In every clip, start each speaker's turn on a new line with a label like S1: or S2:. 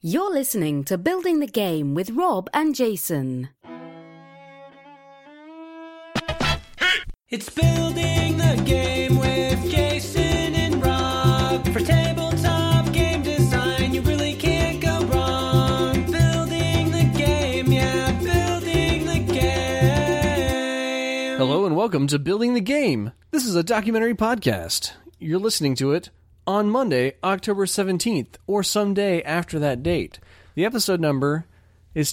S1: You're listening to Building the Game with Rob and Jason.
S2: It's Building the Game with Jason and Rob. For tabletop game design, you really can't go wrong. Building the game, yeah, building the game.
S3: Hello and welcome to Building the Game. This is a documentary podcast. You're listening to it on Monday, October 17th, or some day after that date. The episode number is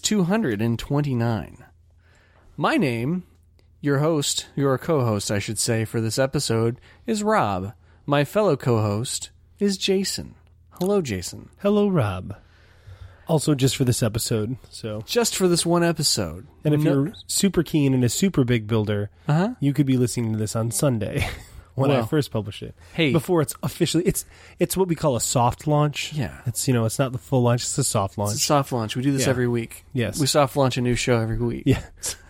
S3: 229. My name, your co-host, I should say, for this episode, is Rob. My fellow co-host is Jason. Hello, Jason.
S4: Hello, Rob. Also, just for this episode, so...
S3: Just for this one episode.
S4: And if you're super keen and a super big builder, you could be listening to this on Sunday. When I first published it.
S3: Hey.
S4: Before it's officially... It's what we call a soft launch.
S3: Yeah.
S4: It's, it's not the full launch, it's a soft launch.
S3: It's a soft launch. We do this every week.
S4: Yes.
S3: We soft launch a new show every week.
S4: Yeah.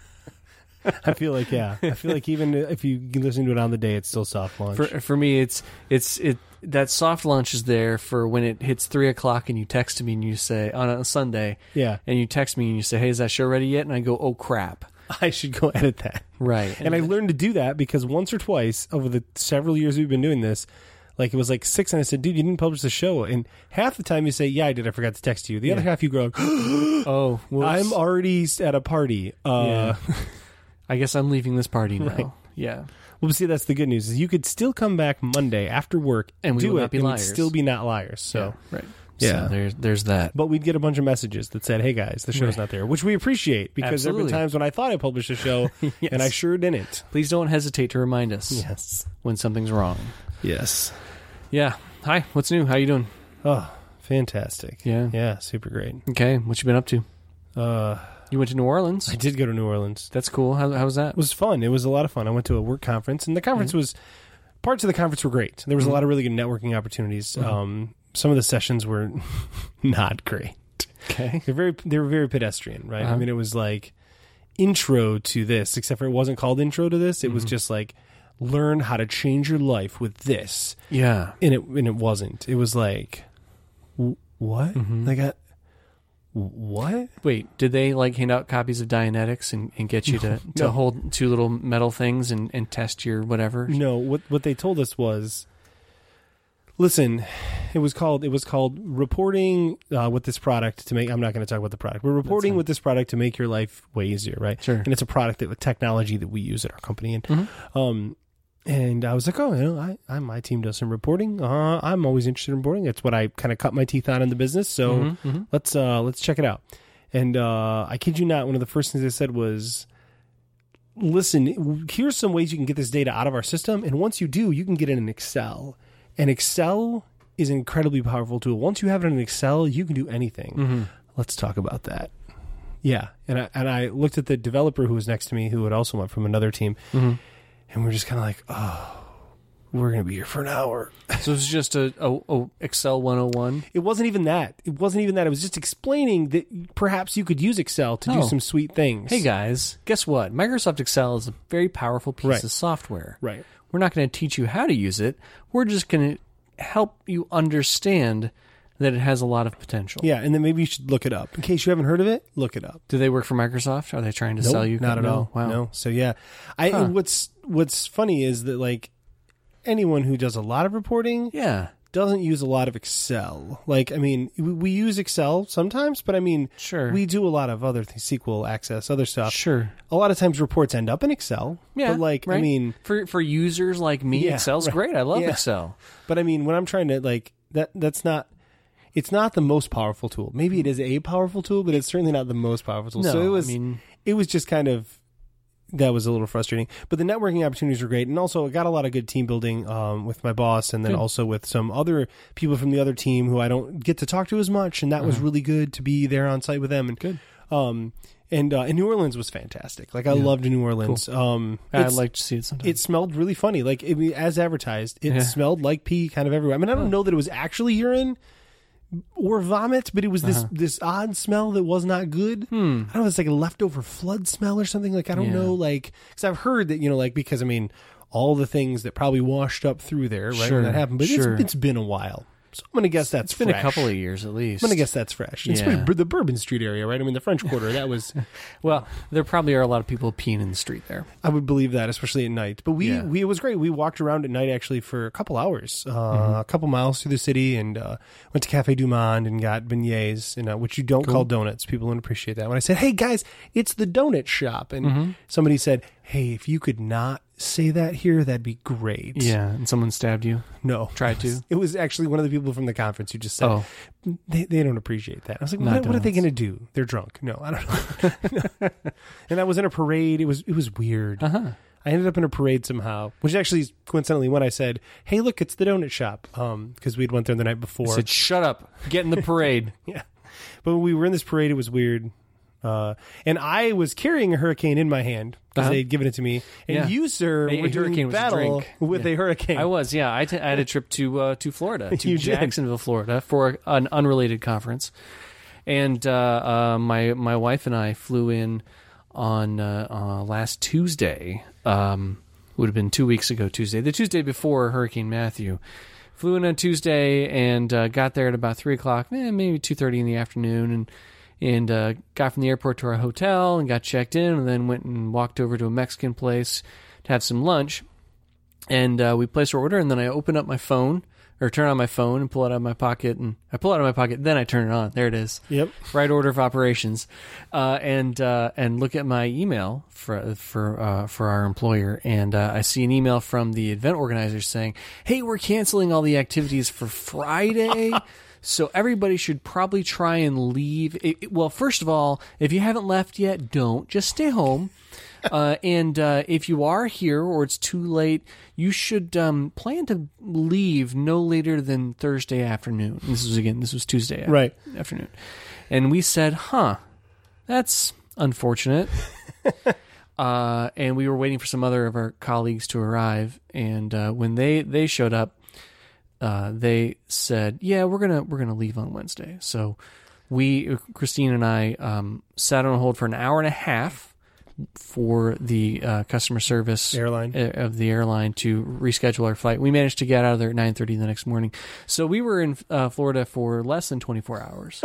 S4: I feel like even if you listen to it on the day, it's still soft launch.
S3: For me, it's that soft launch is there for when it hits 3 o'clock and you text me and you say, on a Sunday,
S4: yeah,
S3: and you text me and you say, hey, is that show ready yet? And I go, oh, crap.
S4: I should go edit that.
S3: Right.
S4: And I learned to do that because once or twice over the several years we've been doing this, like it was like 6, and I said, dude, you didn't publish the show. And half the time you say, yeah, I did. I forgot to text you. The other half you go,
S3: oh, whoops.
S4: I'm already at a party.
S3: I guess I'm leaving this party now.
S4: Right.
S3: Yeah.
S4: Well, see, that's the good news is you could still come back Monday after work
S3: and we
S4: do
S3: will
S4: it
S3: not be
S4: and
S3: liars.
S4: Still be not liars. So
S3: right.
S4: Yeah.
S3: So there's that.
S4: But we'd get a bunch of messages that said, hey, guys, the show's not there, which we appreciate because there have been times when I thought I published a show
S3: yes.
S4: and I sure didn't.
S3: Please don't hesitate to remind us when something's wrong.
S4: Yes.
S3: Yeah. Hi, what's new? How you doing?
S4: Oh, fantastic.
S3: Yeah.
S4: Yeah, super great.
S3: Okay, what you been up to? You went to New Orleans?
S4: I did go to New Orleans.
S3: That's cool. How was that?
S4: It was fun. It was a lot of fun. I went to a work conference, and the conference was... Parts of the conference were great. There was a lot of really good networking opportunities. Some of the sessions were not great.
S3: Okay.
S4: They were very pedestrian, right? I mean, it was like intro to this, except for it wasn't called intro to this. It was just like learn how to change your life with this.
S3: Yeah.
S4: And it wasn't. It was like, what? Like, what?
S3: Wait, did they like hand out copies of Dianetics and get you to hold two little metal things and test your whatever?
S4: No, what they told us was, listen, it was called reporting with this product to make. I'm not going to talk about the product. We're reporting with this product to make your life way easier, right?
S3: Sure.
S4: And it's a product with technology that we use at our company, and I was like, oh, my team does some reporting. I'm always interested in reporting. It's what I kind of cut my teeth on in the business. So let's check it out. And I kid you not, one of the first things they said was, listen, here's some ways you can get this data out of our system. And once you do, you can get it in Excel. And Excel is an incredibly powerful tool. Once you have it in Excel, you can do anything. Let's talk about that. Yeah. And I looked at the developer who was next to me, who had also went from another team. And we're just kind of like, oh, we're going to be here for an hour.
S3: So it's just a Excel 101?
S4: It wasn't even that. It was just explaining that perhaps you could use Excel to do some sweet things.
S3: Hey, guys, guess what? Microsoft Excel is a very powerful piece of software.
S4: Right.
S3: We're not going to teach you how to use it. We're just going to help you understand that it has a lot of potential.
S4: Yeah, and then maybe you should look it up. In case you haven't heard of it, look it up.
S3: Do they work for Microsoft? Are they trying to sell you?
S4: Not at all.
S3: Wow.
S4: No. So yeah, what's funny is that like anyone who does a lot of reporting, doesn't use a lot of Excel. Like, I mean, we use Excel sometimes, but I mean, we do a lot of other things, SQL Access, other stuff.
S3: Sure.
S4: A lot of times reports end up in Excel.
S3: Yeah.
S4: But like,
S3: right.
S4: I mean,
S3: for users like me, Excel's great. I love Excel.
S4: But I mean, when I'm trying to like that's not. It's not the most powerful tool. Maybe it is a powerful tool, but it's certainly not the most powerful tool.
S3: No,
S4: so it was just kind of, that was a little frustrating. But the networking opportunities were great. And also I got a lot of good team building with my boss and then also with some other people from the other team who I don't get to talk to as much. And that was really good to be there on site with them. And
S3: good.
S4: And New Orleans was fantastic. Like I loved New Orleans.
S3: Cool. I'd like to see it sometime.
S4: It smelled really funny. Like as advertised, it smelled like pee kind of everywhere. I mean, I don't know that it was actually urine or vomit, but it was this odd smell that was not good. I don't know, it's like a leftover flood smell or something. Like, I don't know, like, because I've heard that, like, because, I mean, all the things that probably washed up through there, right, when that happened. But it's been a while. So I'm going to guess that's
S3: It's been
S4: fresh.
S3: a couple of years at least.
S4: I'm going to guess that's fresh. It's
S3: Yeah.
S4: the Bourbon Street area, right? I mean, the French Quarter, that was...
S3: Well, there probably are a lot of people peeing in the street there.
S4: I would believe that, especially at night. But
S3: Yeah.
S4: it was great. We walked around at night, actually, for a couple hours, a couple miles through the city, and went to Cafe Du Monde and got beignets, which you don't call donuts. People don't appreciate that. When I said, hey, guys, it's the donut shop, and somebody said, hey, if you could not say that here, that'd be great.
S3: Yeah, and someone stabbed you.
S4: No.
S3: Tried to.
S4: It was actually one of the people from the conference who just said,
S3: Oh.
S4: they don't appreciate that. I was like,
S3: Not
S4: what are they
S3: donuts.
S4: going to do? They're drunk. No, I don't know. And I was in a parade. It was weird.
S3: Uh-huh.
S4: I ended up in a parade somehow, which actually is coincidentally when I said, hey, look, it's the donut shop. Because we'd went there the night before.
S3: Said, shut up. Get in the parade.
S4: Yeah. But when we were in this parade, it was weird. And I was carrying a hurricane in my hand because they'd given it to me. And
S3: Yeah.
S4: you, sir,
S3: A
S4: were doing
S3: hurricane was a
S4: battle
S3: drink.
S4: with
S3: Yeah.
S4: a hurricane.
S3: I was, yeah. I had a trip to Florida, to
S4: You did.
S3: Jacksonville, Florida, for an unrelated conference. And my wife and I flew in on last Tuesday. Would have been 2 weeks ago Tuesday. The Tuesday before Hurricane Matthew. Flew in on Tuesday and got there at about 3 o'clock, maybe 2:30 in the afternoon, and got from the airport to our hotel and got checked in, and then went and walked over to a Mexican place to have some lunch. And we placed our order, and then I open up my phone, or turn on my phone and pull it out of my pocket, and I pull it out of my pocket, then I turn it on. There it is.
S4: Yep.
S3: Right order of operations, and look at my email for our employer, and I see an email from the event organizers saying, "Hey, we're canceling all the activities for Friday." So everybody should probably try and leave. Well, first of all, if you haven't left yet, don't. Just stay home. And if you are here or it's too late, you should plan to leave no later than Thursday afternoon. This was Tuesday
S4: Right.
S3: afternoon. And we said, that's unfortunate. And we were waiting for some other of our colleagues to arrive. And when they showed up, they said, "Yeah, we're gonna leave on Wednesday." So Christine and I, sat on hold for an hour and a half for the customer service
S4: Airline.
S3: of the airline to reschedule our flight. We managed to get out of there at 9:30 the next morning. So we were in Florida for less than 24 hours.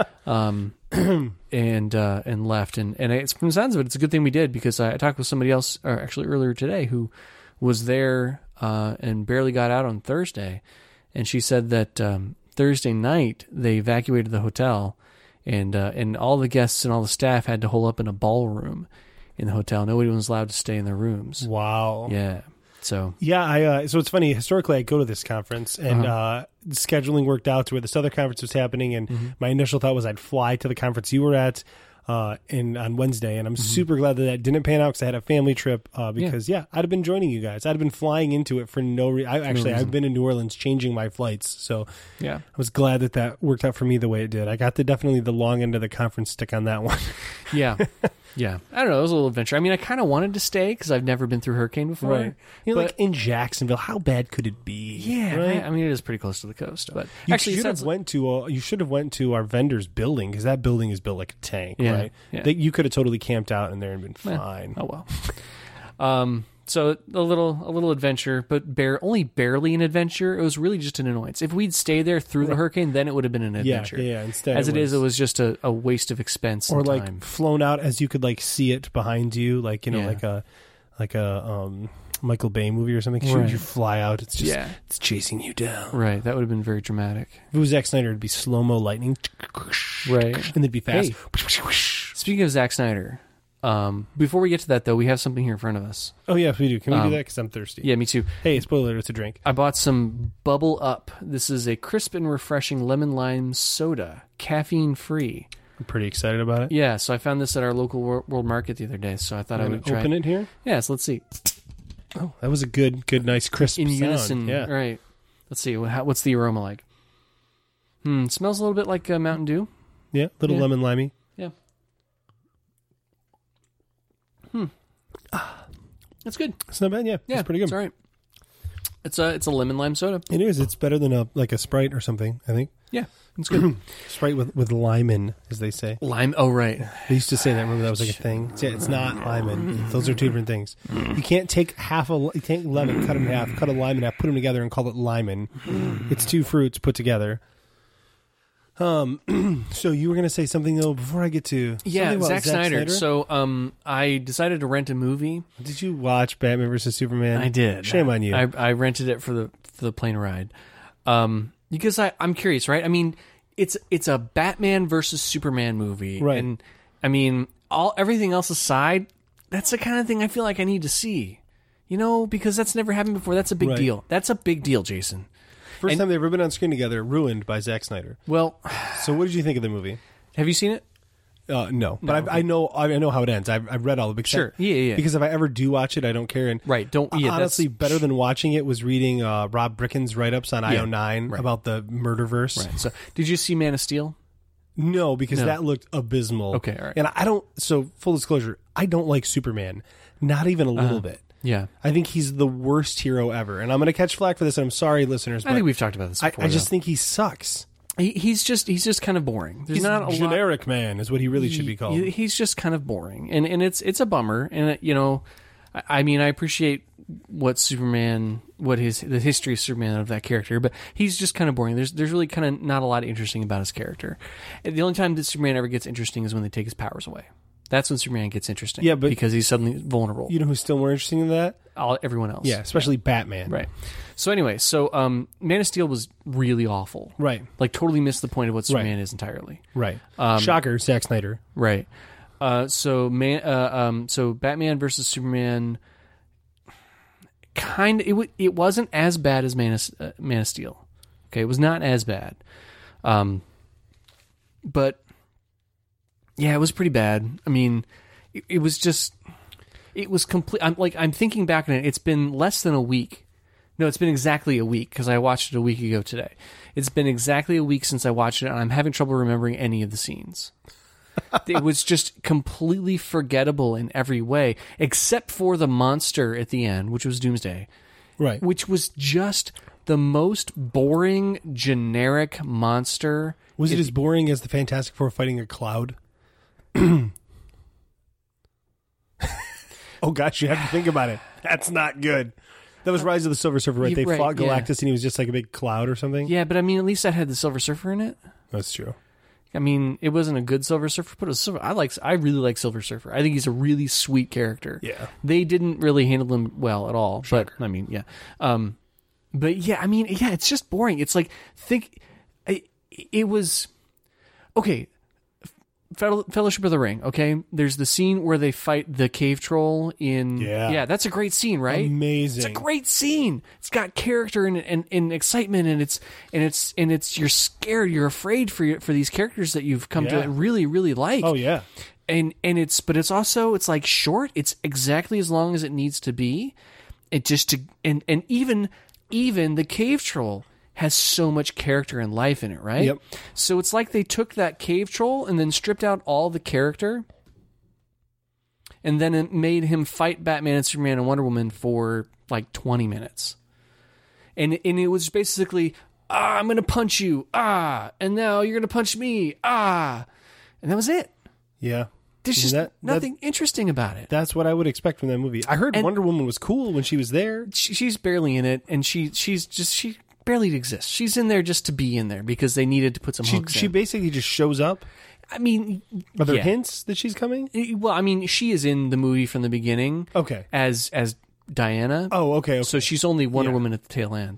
S3: And left, and it's, from the sounds of it, it's a good thing we did, because I talked with somebody else, or actually earlier today, who was there and barely got out on Thursday, and she said that Thursday night they evacuated the hotel, and all the guests and all the staff had to hole up in a ballroom in the hotel. Nobody was allowed to stay in their rooms.
S4: Wow.
S3: Yeah. So
S4: Yeah, so it's funny. Historically, I go to this conference, and scheduling worked out to where this other conference was happening, and my initial thought was I'd fly to the conference you were at on Wednesday, and I'm super glad that didn't pan out, because I had a family trip, because I'd have been joining you guys. I'd have been flying into it for no reason. I've been in New Orleans changing my flights, so
S3: yeah.
S4: I was glad that worked out for me the way it did. I got definitely the long end of the conference stick on that one.
S3: Yeah. Yeah. I don't know. It was a little adventure. I mean, I kind of wanted to stay because I've never been through a hurricane before.
S4: You know,
S3: but
S4: like in Jacksonville, how bad could it be?
S3: yeah,
S4: right?
S3: I mean, it is pretty close to the coast. But
S4: You
S3: actually, it
S4: should have
S3: sounds
S4: you should have went to our vendor's building, because that building is built like a tank,
S3: Yeah,
S4: right?
S3: yeah.
S4: You could have totally camped out in there and been
S3: Yeah.
S4: fine.
S3: Oh well. So a little adventure, but only barely an adventure. It was really just an annoyance. If we'd stayed there through the hurricane, then it would have been an adventure.
S4: Yeah. Instead,
S3: As it is, it was just a waste of expense
S4: or
S3: and
S4: like
S3: time.
S4: flown out as you could like see it behind you, like
S3: Yeah.
S4: like a Michael Bay movie or something.
S3: Right.
S4: You fly out, it's just
S3: Yeah.
S4: it's chasing you down.
S3: Right. That would have been very dramatic.
S4: If it was Zack Snyder, it'd be slow mo lightning,
S3: Right.
S4: and they'd be fast.
S3: Hey. Speaking of Zack Snyder, before we get to that, though, we have something here in front of us.
S4: Oh yeah, we do. Can we do that? Because I'm thirsty.
S3: Yeah, me too.
S4: Hey, spoiler, it's a drink.
S3: I bought some Bubble Up. This is a crisp and refreshing lemon lime soda, caffeine free.
S4: I'm pretty excited about it.
S3: Yeah, so I found this at our local World Market the other day, so I thought I
S4: I'm
S3: would
S4: gonna
S3: try
S4: open it here.
S3: Yeah, so let's see.
S4: Oh, that was a good, nice, crisp
S3: In
S4: sound.
S3: unison,
S4: Yeah.
S3: right. Let's see, what's the aroma like? It smells a little bit like Mountain Dew.
S4: Yeah, little
S3: Yeah.
S4: lemon limey.
S3: Yeah. It's good.
S4: It's not bad. Yeah,
S3: Yeah,
S4: it's pretty good.
S3: It's all right. It's a lemon lime soda.
S4: It is. It's better than a Sprite or something, I think.
S3: Yeah, it's good.
S4: Sprite with Lyman, as they say.
S3: Lime. Oh, right.
S4: They used to say that. Remember that was like a thing. It's not Lyman. Those are two different things. You can't take lemon, cut it in half, cut a lime in half, put them together, and call it Lyman. It's two fruits put together. So you were going to say something though before I get to
S3: Zack Snyder. So I decided to rent a movie.
S4: Did you watch Batman vs Superman?
S3: I did.
S4: Shame on you.
S3: I rented it for the plane ride. Because I'm curious, right? I mean, it's a Batman versus Superman movie,
S4: right?
S3: And I mean, everything else aside, that's the kind of thing I feel like I need to see, because that's never happened before. That's a big deal. That's a big deal, Jason.
S4: First time they've ever been on screen together, ruined by Zack Snyder.
S3: Well,
S4: so what did you think of the movie?
S3: Have you seen it?
S4: No, but I know how it ends. I've read all of it.
S3: Sure, yeah.
S4: Because if I ever do watch it, I don't care. And honestly, better than watching it was reading Rob Bricken's write-ups on IO9 about the Murderverse.
S3: Right. So, did you see Man of Steel?
S4: No, because that looked abysmal.
S3: Okay, all right.
S4: And I don't. So full disclosure, I don't like Superman, not even a little bit.
S3: Yeah.
S4: I think he's the worst hero ever, and I'm going to catch flack for this. And I'm sorry, listeners. But
S3: I think we've talked about this before.
S4: I just think he sucks.
S3: He's just kind of boring. There's
S4: he's
S3: not a
S4: generic man is what he really should be called.
S3: He's just kind of boring, and it's a bummer. And I mean, I appreciate the history of Superman of that character, but he's just kind of boring. There's really kind of not a lot interesting about his character. The only time that Superman ever gets interesting is when they take his powers away. That's when Superman gets interesting.
S4: Yeah, but
S3: because he's suddenly vulnerable.
S4: You know who's still more interesting than that?
S3: Everyone else.
S4: Yeah, especially Batman.
S3: Right. So anyway, Man of Steel was really awful.
S4: Right.
S3: Like totally missed the point of what Superman is entirely.
S4: Right. Shocker, Zack Snyder.
S3: Right. So Batman versus Superman. It wasn't as bad as Man of Steel. Okay, it was not as bad. But yeah, it was pretty bad. I mean, it was complete. I'm thinking back on it. It's been less than a week. No, it's been exactly a week because I watched it a week ago today. It's been exactly a week since I watched it, and I'm having trouble remembering any of the scenes. It was just completely forgettable in every way, except for the monster at the end, which was Doomsday.
S4: Right.
S3: Which was just the most boring, generic monster.
S4: Was it as boring as the Fantastic Four fighting a cloud? Oh gosh, you have to think about it. That's not good. That was Rise of the Silver Surfer, right? They fought Galactus and he was just like a big cloud or something?
S3: Yeah, but I mean, at least that had the Silver Surfer in it.
S4: That's true.
S3: I mean, it wasn't a good Silver Surfer, but it was Silver. I really like Silver Surfer. I think he's a really sweet character. Yeah. They didn't really handle him well at all. Sure. But I mean, yeah. But yeah, I mean, yeah, it's just boring. It's like it was okay. Fellowship of the Ring, okay? There's the scene where they fight the cave troll in... Yeah, that's a great scene, right?
S4: Amazing.
S3: It's a great scene. It's got character and excitement, and it's you're scared, you're afraid for these characters that you've come to really, really like.
S4: Oh, yeah.
S3: And it's also, it's like short. It's exactly as long as it needs to be. And even the cave troll has so much character and life in it, right?
S4: Yep.
S3: So it's like they took that cave troll and then stripped out all the character, and then it made him fight Batman and Superman and Wonder Woman for like 20 minutes. And it was basically, I'm going to punch you, and now you're going to punch me, and that was it.
S4: Yeah.
S3: There's just nothing interesting about it.
S4: That's what I would expect from that movie. I heard Wonder Woman was cool when she was there.
S3: She's barely in it, and she barely exists. She's in there just to be in there because they needed to put some hooks in.
S4: She basically just shows up.
S3: I mean,
S4: are there hints that she's coming?
S3: Well, I mean, she is in the movie from the beginning.
S4: Okay.
S3: As Diana.
S4: Oh, okay.
S3: So she's only Wonder Woman at the tail end.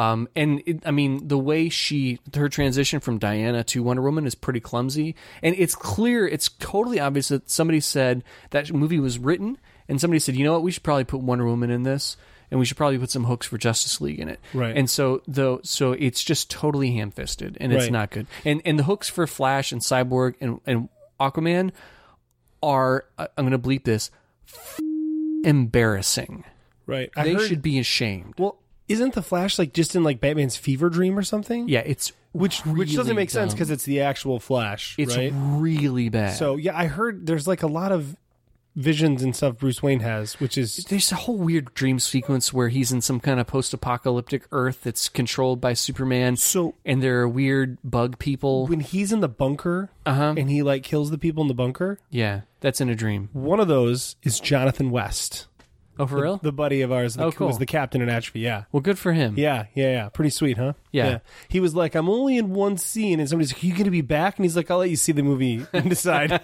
S3: I mean, the way her transition from Diana to Wonder Woman is pretty clumsy, and it's clear, it's totally obvious that somebody said that movie was written, and somebody said, you know what, we should probably put Wonder Woman in this. And we should probably put some hooks for Justice League in it. Right. And so it's just totally ham-fisted, and it's not good. And the hooks for Flash and Cyborg and Aquaman are, I'm going to bleep this, embarrassing.
S4: Right.
S3: They should be ashamed.
S4: Well, isn't the Flash like just in like Batman's fever dream or something?
S3: Yeah, it's
S4: which doesn't make sense because it's the actual Flash.
S3: It's
S4: right?
S3: really bad.
S4: So yeah, I heard there's like a lot of visions and stuff Bruce Wayne has, which is
S3: There's a whole weird dream sequence where he's in some kind of post-apocalyptic Earth that's controlled by Superman.
S4: So-
S3: and there are weird bug people.
S4: when he's in the bunker and he like kills the people in the bunker.
S3: Yeah, that's in a dream.
S4: One of those is Jonathan West,
S3: Oh, for real?
S4: the buddy of ours,
S3: Oh,
S4: who
S3: cool.
S4: was the captain in Atrophy. Yeah.
S3: Well, good for him.
S4: Yeah. Pretty sweet, huh?
S3: Yeah.
S4: He was like, I'm only in one scene, and somebody's like, are you going to be back? And he's like, I'll let you see the movie and decide.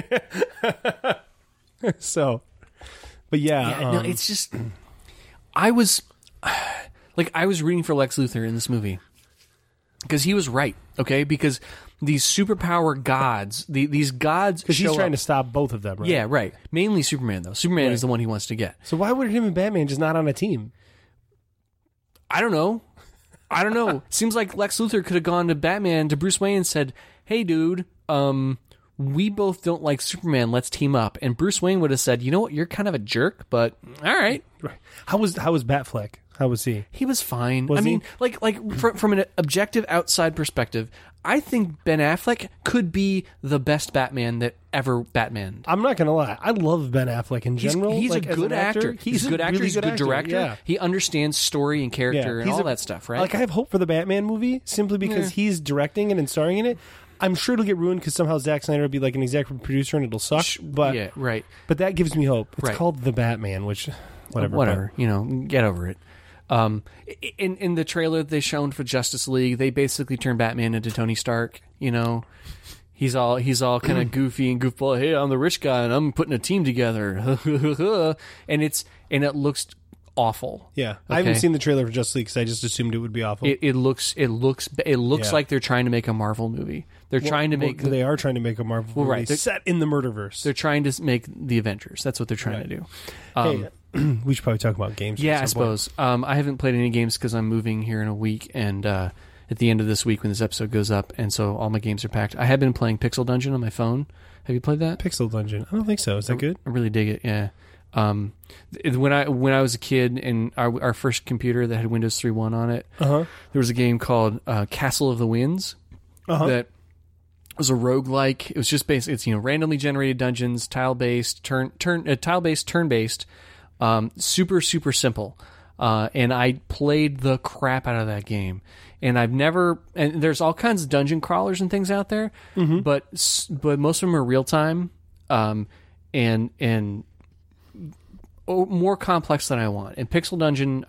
S4: So, but
S3: Yeah, no, it's just... I was rooting for Lex Luthor in this movie. Because he was right, okay? Because these superpower gods, these gods
S4: because he's
S3: show
S4: trying
S3: up-
S4: to stop both of them, right?
S3: Yeah, right. Mainly Superman, though. Superman is the one he wants to get.
S4: So why would him and Batman just not on a team?
S3: I don't know. Seems like Lex Luthor could have gone to Batman, to Bruce Wayne, and said, hey, dude, we both don't like Superman. Let's team up. And Bruce Wayne would have said, you know what? You're kind of a jerk, but all right.
S4: Right. How was Batfleck? How was he?
S3: He was fine.
S4: Was
S3: I mean,
S4: he?
S3: like from an objective outside perspective, I think Ben Affleck could be the best Batman that ever Batmaned.
S4: I'm not gonna lie. I love Ben Affleck in general.
S3: He's
S4: like,
S3: a
S4: as
S3: good
S4: an
S3: actor. He's a good actor.
S4: really
S3: He's a good director.
S4: Yeah.
S3: He understands story and character and
S4: He's
S3: all that stuff, right?
S4: Like I have hope for the Batman movie simply because he's directing it and starring in it. I'm sure it'll get ruined because somehow Zack Snyder will be like an executive producer and it'll suck. But
S3: yeah, right.
S4: But that gives me hope. It's
S3: Right.
S4: called The Batman, which whatever.
S3: You know, get over it. In the trailer they shown for Justice League, they basically turned Batman into Tony Stark. You know, he's all kind of goofy and goofball. Hey, I'm the rich guy and I'm putting a team together, and it looks awful.
S4: Yeah, I haven't seen the trailer for Justice League because I just assumed it would be awful.
S3: It looks like they're trying to make a Marvel movie. They're trying to make.
S4: They are trying to make a Marvel movie
S3: right.
S4: set in the Murderverse.
S3: They're trying to make the Avengers. That's what they're trying to do.
S4: Hey, we should probably talk about games.
S3: Yeah,
S4: at
S3: I
S4: some point.
S3: suppose. I haven't played any games because I'm moving here in a week, and at the end of this week when this episode goes up, and so all my games are packed. I have been playing Pixel Dungeon on my phone. Have you played that?
S4: Pixel Dungeon. I don't think so. Is that good?
S3: I really dig it. Yeah. When I was a kid and our first computer that had Windows 3.1 on it, there was a game called Castle of the Winds that was a roguelike. It was just it's randomly generated dungeons, tile-based, turn-based, super simple. And I played the crap out of that game. And and there's all kinds of dungeon crawlers and things out there, but most of them are real time, and more complex than I want. And Pixel Dungeon,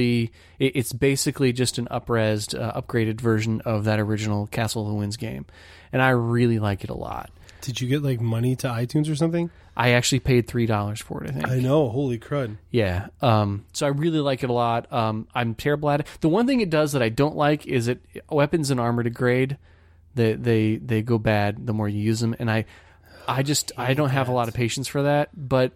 S3: it's basically just an up-resed, upgraded version of that original Castle of the Winds game. And I really like it a lot.
S4: Did you get like money to iTunes or something?
S3: I actually paid $3 for it, I think.
S4: I know. Holy crud.
S3: Yeah. So I really like it a lot. I'm terrible at it. The one thing it does that I don't like is weapons and armor degrade. They go bad the more you use them. And I don't have a lot of patience for that, but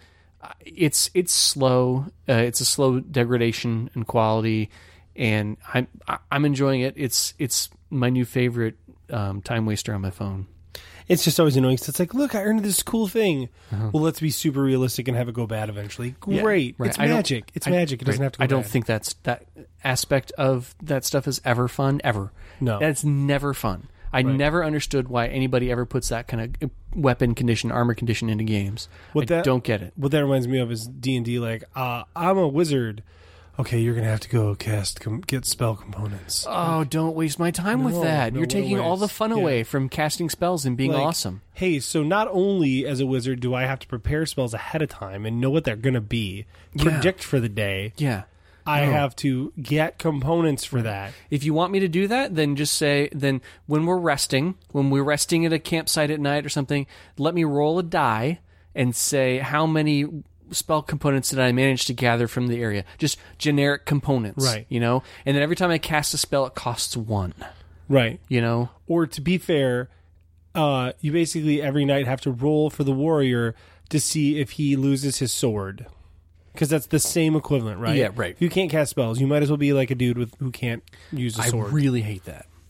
S3: it's slow. It's a slow degradation in quality, and I'm enjoying it. It's my new favorite time waster on my phone.
S4: It's just always annoying. 'Cause it's like, look, I earned this cool thing. Well, let's be super realistic and have it go bad eventually. Great.
S3: Right.
S4: It's magic. It's magic. It doesn't have to go
S3: I don't
S4: bad.
S3: think that aspect of that stuff is ever fun, ever.
S4: No.
S3: That's never fun. I never understood why anybody ever puts that kind of weapon condition, armor condition into games. I don't get it.
S4: What that reminds me of is D&D. Like, I'm a wizard. Okay, you're going to have to go get spell components.
S3: Oh, don't waste my time with that.
S4: no,
S3: You're
S4: what a
S3: taking all the
S4: waste.
S3: fun away from casting spells and being
S4: Like,
S3: awesome.
S4: Hey, so not only as a wizard do I have to prepare spells ahead of time and know what they're going to be, predict for the day,
S3: Yeah.
S4: I have to get components for that.
S3: If you want me to do that, then just say, when we're resting at a campsite at night or something, let me roll a die and say how many spell components did I manage to gather from the area. Just generic components.
S4: Right.
S3: And then every time I cast a spell, it costs 1.
S4: Right.
S3: Or
S4: to be fair, you basically every night have to roll for the warrior to see if he loses his sword. Because that's the same equivalent, right?
S3: Yeah, right.
S4: If you can't cast spells, you might as well be like a dude who can't use a sword.
S3: I really hate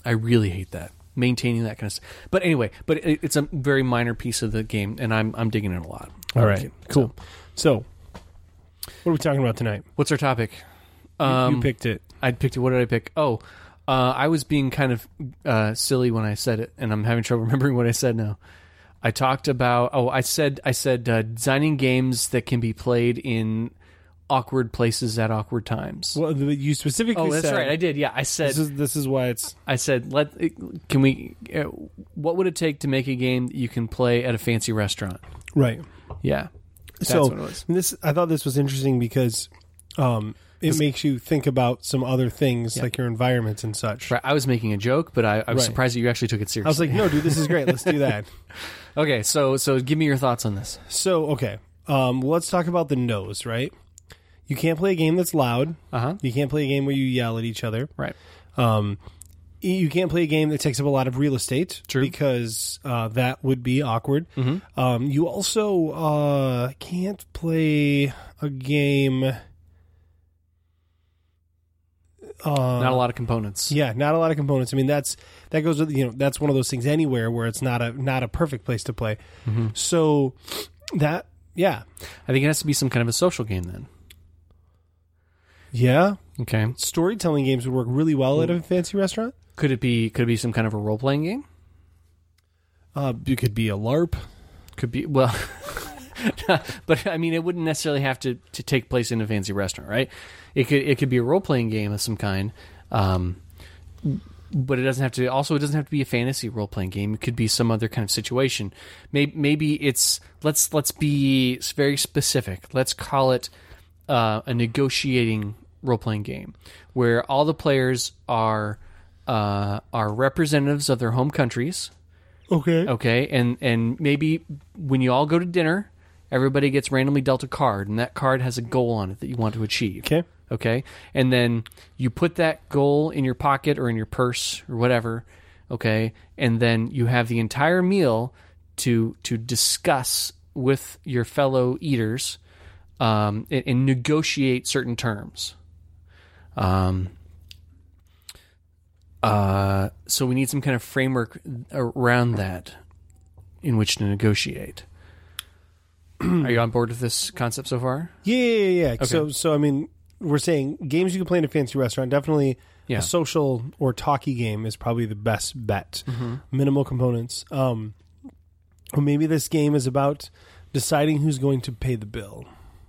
S3: that. Maintaining that kind of stuff. But anyway, it's a very minor piece of the game, and I'm digging it a lot.
S4: All right, cool. So, what are we talking about tonight?
S3: What's our topic?
S4: You picked it.
S3: I picked it. What did I pick? I was being kind of silly when I said it, and I'm having trouble remembering what I said now. I talked about. I said designing games that can be played in awkward places at awkward times.
S4: Well, you specifically
S3: that's
S4: said...
S3: right. I did. Yeah, I said...
S4: This is why it's...
S3: I said, can we... what would it take to make a game that you can play at a fancy restaurant?
S4: Right.
S3: Yeah. That's
S4: So
S3: what it was.
S4: I thought this was interesting because it makes you think about some other things like your environments and such.
S3: Right, I was making a joke, but I was surprised that you actually took it seriously.
S4: I was like, no, dude, this is great. Let's do that.
S3: Okay, so give me your thoughts on this.
S4: So, okay. Let's talk about the no's, right? You can't play a game that's loud.
S3: Uh-huh.
S4: You can't play a game where you yell at each other.
S3: Right.
S4: You can't play a game that takes up a lot of real estate.
S3: True.
S4: Because that would be awkward.
S3: Mm-hmm.
S4: You also can't play a game...
S3: Not a lot of components.
S4: Yeah, not a lot of components. I mean, that goes with, that's one of those things anywhere where it's not a perfect place to play.
S3: Mm-hmm.
S4: So that, yeah.
S3: I think it has to be some kind of a social game then.
S4: Yeah.
S3: Okay.
S4: Storytelling games would work really well at a fancy restaurant.
S3: Could it be some kind of a role playing game?
S4: It could be a LARP.
S3: Could be, well, but I mean, it wouldn't necessarily have to take place in a fancy restaurant, right? It could be a role playing game of some kind, but it doesn't have to. Also, it doesn't have to be a fantasy role playing game. It could be some other kind of situation. Maybe it's let's be very specific. Let's call it a negotiating role playing game where all the players are representatives of their home countries. Okay, and maybe when you all go to dinner, everybody gets randomly dealt a card, and that card has a goal on it that you want to achieve. Okay, and then you put that goal in your pocket or in your purse or whatever. Okay, and then you have the entire meal to discuss with your fellow eaters and negotiate certain terms. So we need some kind of framework around that in which to negotiate. Are you on board with this concept so far?
S4: Yeah.
S3: Okay.
S4: So I mean, we're saying games you can play in a fancy restaurant. Definitely, a social or talkie game is probably the best bet.
S3: Mm-hmm.
S4: Minimal components. Or maybe this game is about deciding who's going to pay the bill.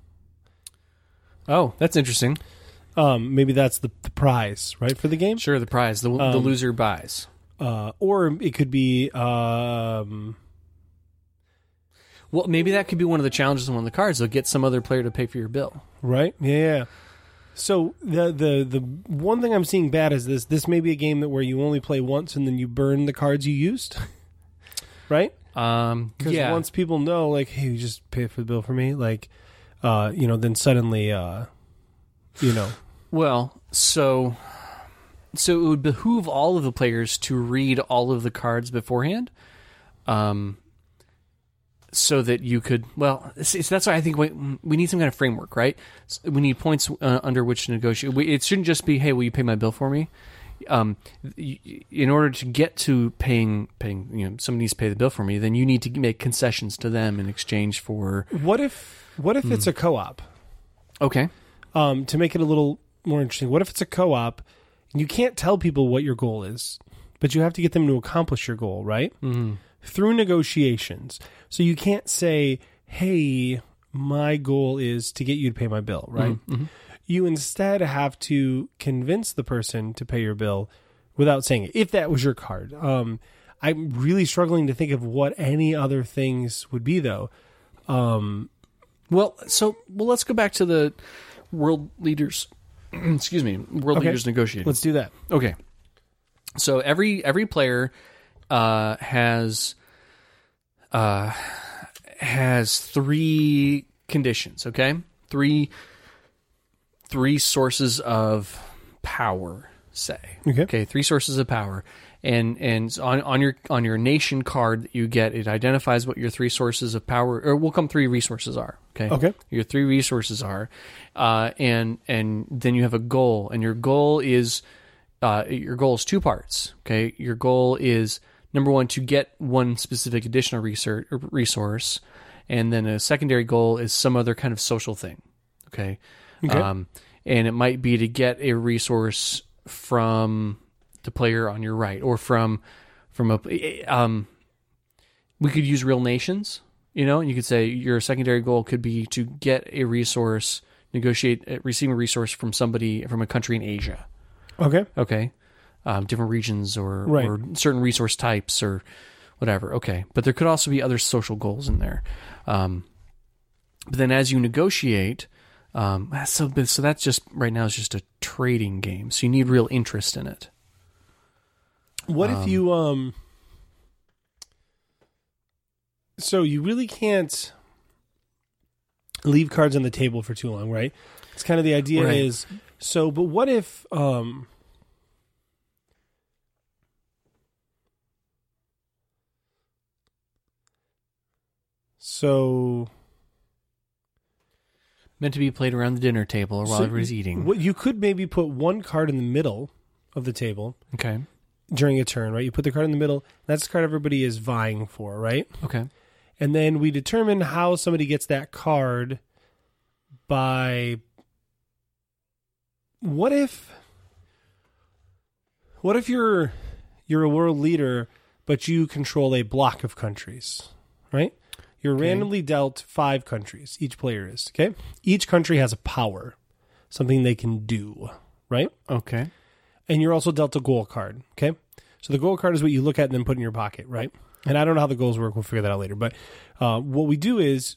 S3: Oh, that's interesting.
S4: Maybe that's the prize, right, for the game?
S3: Sure, the prize. The loser buys.
S4: Or it could be...
S3: well, maybe that could be one of the challenges on one of the cards. They'll get some other player to pay for your bill.
S4: Right? Yeah. So the one thing I'm seeing bad is this may be a game where you only play once and then you burn the cards you used. Right? Because once people know, like, hey, you just pay for the bill for me, like, then suddenly,
S3: Well, so it would behoove all of the players to read all of the cards beforehand, so that you could. Well, that's why I think we need some kind of framework, right? We need points under which to negotiate. It shouldn't just be, hey, will you pay my bill for me? In order to get to paying, somebody needs to pay the bill for me. Then you need to make concessions to them in exchange for.
S4: What if it's a co-op?
S3: Okay.
S4: To make it a little more interesting, what if it's a co-op and you can't tell people what your goal is, but you have to get them to accomplish your goal, right? Mm-hmm. Through negotiations. So you can't say, hey, my goal is to get you to pay my bill, right? Mm-hmm. You instead have to convince the person to pay your bill without saying it, if that was your card. I'm really struggling to think of what any other things would be, though.
S3: Well, let's go back to the world leaders. Excuse me, leaders negotiating.
S4: Let's do that.
S3: Okay. So every player has three conditions. Okay, three sources of power. Say okay, three sources of power, and on your nation card that you get, it identifies what your three sources of power, or we'll come three resources are. Okay. Your three resources are, and then you have a goal, and your goal is two parts. Okay, your goal is number one, to get one specific additional resource, and then a secondary goal is some other kind of social thing. Okay. And it might be to get a resource from the player on your right, or from a we could use real nations, and you could say your secondary goal could be to get a resource, receive a resource from a country in Asia.
S4: Okay.
S3: Okay. Different regions or certain resource types or whatever. Okay. But there could also be other social goals in there. But then as you negotiate, so that's just, right now is just a trading game. So you need real interest in it.
S4: What if you, so you really can't leave cards on the table for too long, right? It's kind of the idea is, but what if,
S3: meant to be played around the dinner table or while everybody's eating.
S4: You could maybe put one card in the middle of the table.
S3: Okay.
S4: During a turn, right? You put the card in the middle. That's the card everybody is vying for, right?
S3: Okay.
S4: And then we determine how somebody gets that card by... What if you're a world leader, but you control a block of countries, right? You're randomly dealt 5 countries. Each player is, okay? Each country has a power, something they can do, right?
S3: Okay.
S4: And you're also dealt a goal card, okay? So the goal card is what you look at and then put in your pocket, right? And I don't know how the goals work. We'll figure that out later. But what we do is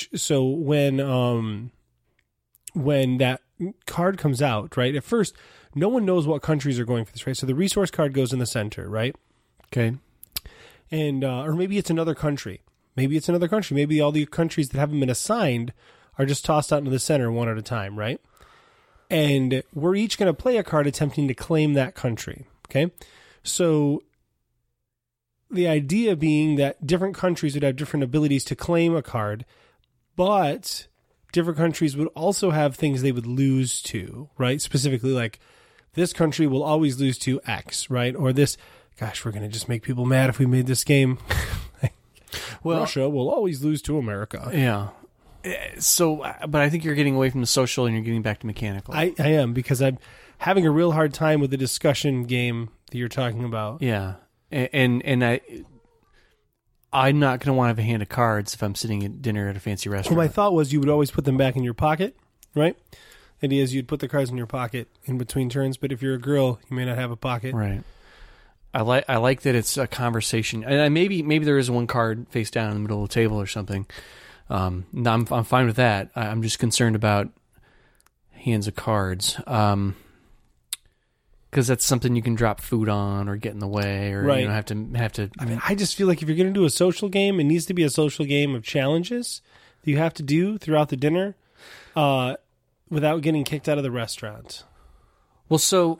S4: when that card comes out, right? At first, no one knows what countries are going for this, right? So the resource card goes in the center, right?
S3: Okay.
S4: And or maybe it's another country. Maybe all the countries that haven't been assigned are just tossed out into the center one at a time, right? And we're each going to play a card attempting to claim that country, okay? So the idea being that different countries would have different abilities to claim a card, but different countries would also have things they would lose to, right? Specifically, like this country will always lose to X, right? Or this, gosh, we're going to just make people mad if we made this game. Russia will always lose to America.
S3: Yeah. So, but I think you're getting away from the social and you're getting back to mechanical.
S4: I am, because I'm having a real hard time with the discussion game that you're talking about.
S3: Yeah. And I'm not going to want to have a hand of cards if I'm sitting at dinner at a fancy restaurant.
S4: Well, my thought was you would always put them back in your pocket, right? The idea is you'd put the cards in your pocket in between turns, but if you're a girl, you may not have a pocket.
S3: Right. I like that it's a conversation, and maybe there is one card face down in the middle of the table or something. I'm fine with that. I'm just concerned about hands of cards, because that's something you can drop food on or get in the way, or have to.
S4: I mean, I just feel like if you're going to do a social game, it needs to be a social game of challenges that you have to do throughout the dinner, without getting kicked out of the restaurant.
S3: Well, so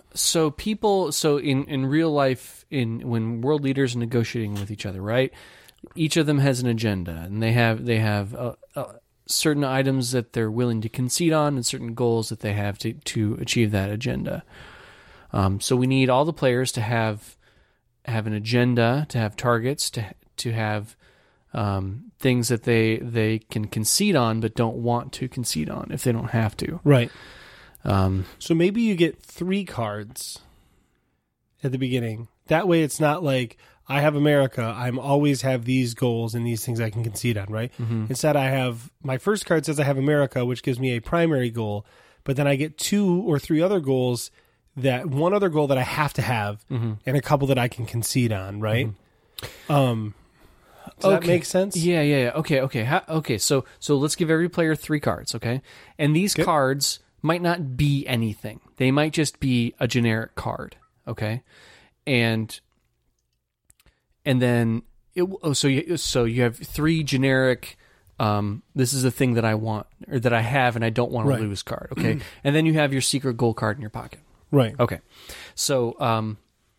S3: in real life, when world leaders are negotiating with each other, right? Each of them has an agenda, and they have certain items that they're willing to concede on, and certain goals that they have to achieve that agenda. So we need all the players to have an agenda, to have targets, to have things that they can concede on, but don't want to concede on if they don't have to.
S4: Right. So maybe you get 3 cards at the beginning. That way it's not like, I have America, I'm always have these goals and these things I can concede on, right? Mm-hmm. Instead, I have, my first card says I have America, which gives me a primary goal, but then I get 2 or 3 other goals, one other goal that I have to have, and a couple that I can concede on, right? Does that make sense?
S3: Yeah. Okay. So let's give every player 3 cards, okay? And these cards might not be anything. They might just be a generic card, okay? And then so you have 3 generic this is a thing that I want or that I have and I don't want to lose card, okay? And then you have your secret goal card in your pocket.
S4: Right.
S3: Okay. So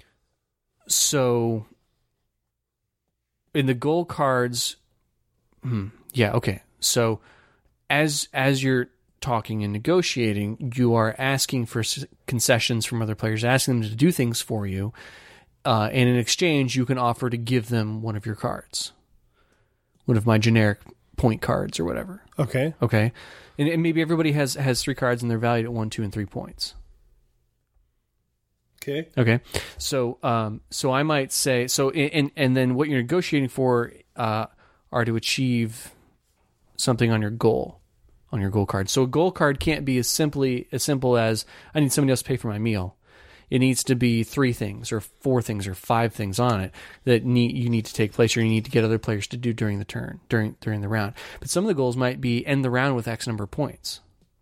S3: in the goal cards okay. So as you're talking and negotiating, you are asking for concessions from other players, asking them to do things for you, and in exchange, you can offer to give them one of your cards, one of my generic point cards or whatever.
S4: Okay.
S3: And maybe everybody has 3 cards and they're valued at 1, 2, and 3 points.
S4: Okay.
S3: Okay, so I might say and then what you're negotiating for are to achieve something on your goal card. So a goal card can't be as simple as I need somebody else to pay for my meal. It needs to be 3 things or 4 things or 5 things on it that you need to take place or you need to get other players to do during the turn, during the round. But some of the goals might be end the round with X number of points.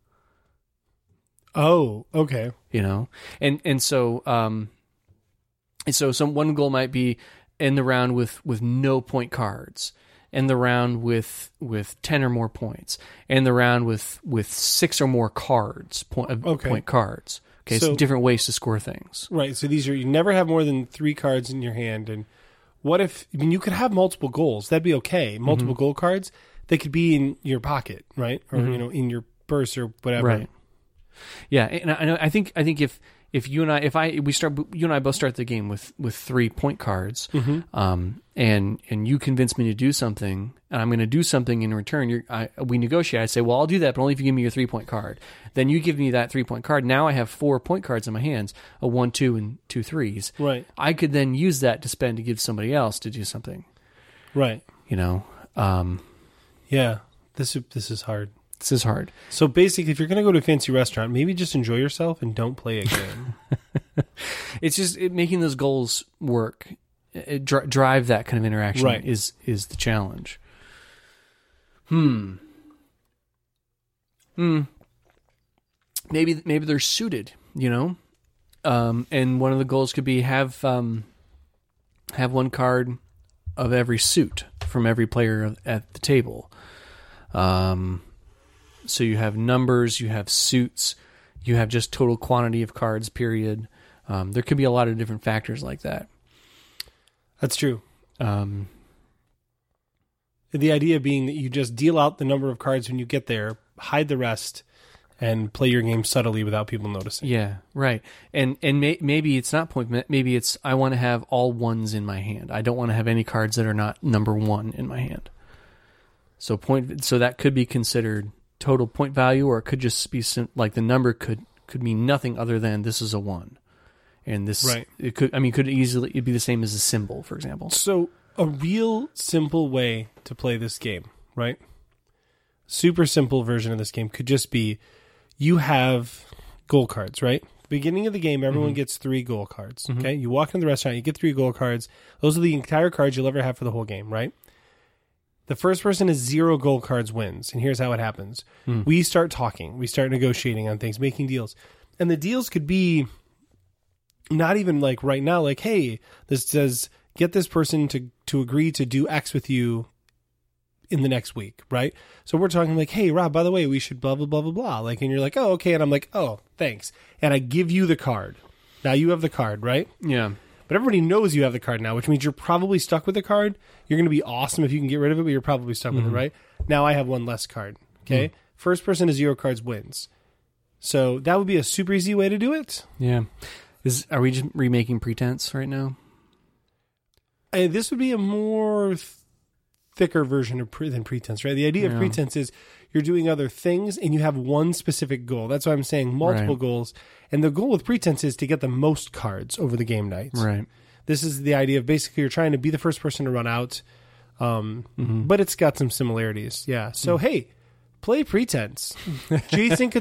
S4: Oh, okay.
S3: And so some one goal might be end the round with no point cards, end the round with 10 or more points, end the round with 6 or more cards, point cards. Okay, so different ways to score things.
S4: Right. So you never have more than 3 cards in your hand. And what if you could have multiple goals? That'd be okay. Multiple goal cards. They could be in your pocket, right, or in your purse or whatever.
S3: Right. Yeah, and I think if you and I both start the game with 3 point cards, and you convince me to do something, and I'm going to do something in return. We negotiate. I say, well, I'll do that, but only if you give me your 3-point card. Then you give me that 3-point card. Now I have 4 point cards in my hands: a 1, 2, and 2 3s.
S4: Right.
S3: I could then use that to spend to give somebody else to do something.
S4: Right.
S3: Yeah.
S4: This is hard.
S3: This is hard.
S4: So basically, if you're going to go to a fancy restaurant, maybe just enjoy yourself and don't play a game.
S3: It's just making those goals work, drive that kind of interaction.
S4: Right.
S3: is the challenge. Maybe they're suited, and one of the goals could be have 1 card of every suit from every player at the table. So you have numbers, you have suits, you have just total quantity of cards, period. There could be a lot of different factors like that.
S4: That's true. The idea being that you just deal out the number of cards when you get there, hide the rest, and play your game subtly without people noticing.
S3: Yeah, right. And maybe it's not point. Maybe it's I want to have all 1s in my hand. I don't want to have any cards that are not number 1 in my hand. So that could be considered total point value, or it could just be like the number could mean nothing other than this is a 1, and this
S4: right.
S3: It could easily be the same as a symbol, for example.
S4: So a real simple way to play this game, right? Super simple version of this game could just be you have goal cards, right? Beginning of the game, everyone gets 3 goal cards. Okay, you walk into the restaurant, you get 3 goal cards. Those are the entire cards you'll ever have for the whole game, right? The first person is 0 gold cards wins, and here's how it happens. We start talking. We start negotiating on things, making deals. And the deals could be not even like right now, like, hey, this says get this person to agree to do X with you in the next week, right? So we're talking like, hey, Rob, by the way, we should blah, blah, blah, blah, blah. Like, and you're like, oh, okay. And I'm like, oh, thanks. And I give you the card. Now you have the card, right?
S3: Yeah.
S4: But everybody knows you have the card now, which means you're probably stuck with the card. You're going to be awesome if you can get rid of it, but you're probably stuck with it, right? Now I have 1 less card. Okay? First person to 0 cards wins. So that would be a super easy way to do it.
S3: Yeah. Are we just remaking Pretense right now?
S4: This would be a more thicker version of than Pretense, right? The idea of Pretense is you're doing other things and you have 1 specific goal. That's why I'm saying multiple goals. And the goal with Pretense is to get the most cards over the game night.
S3: Right.
S4: This is the idea of basically you're trying to be the first person to run out, but it's got some similarities. Yeah. So, hey, play Pretense. Jason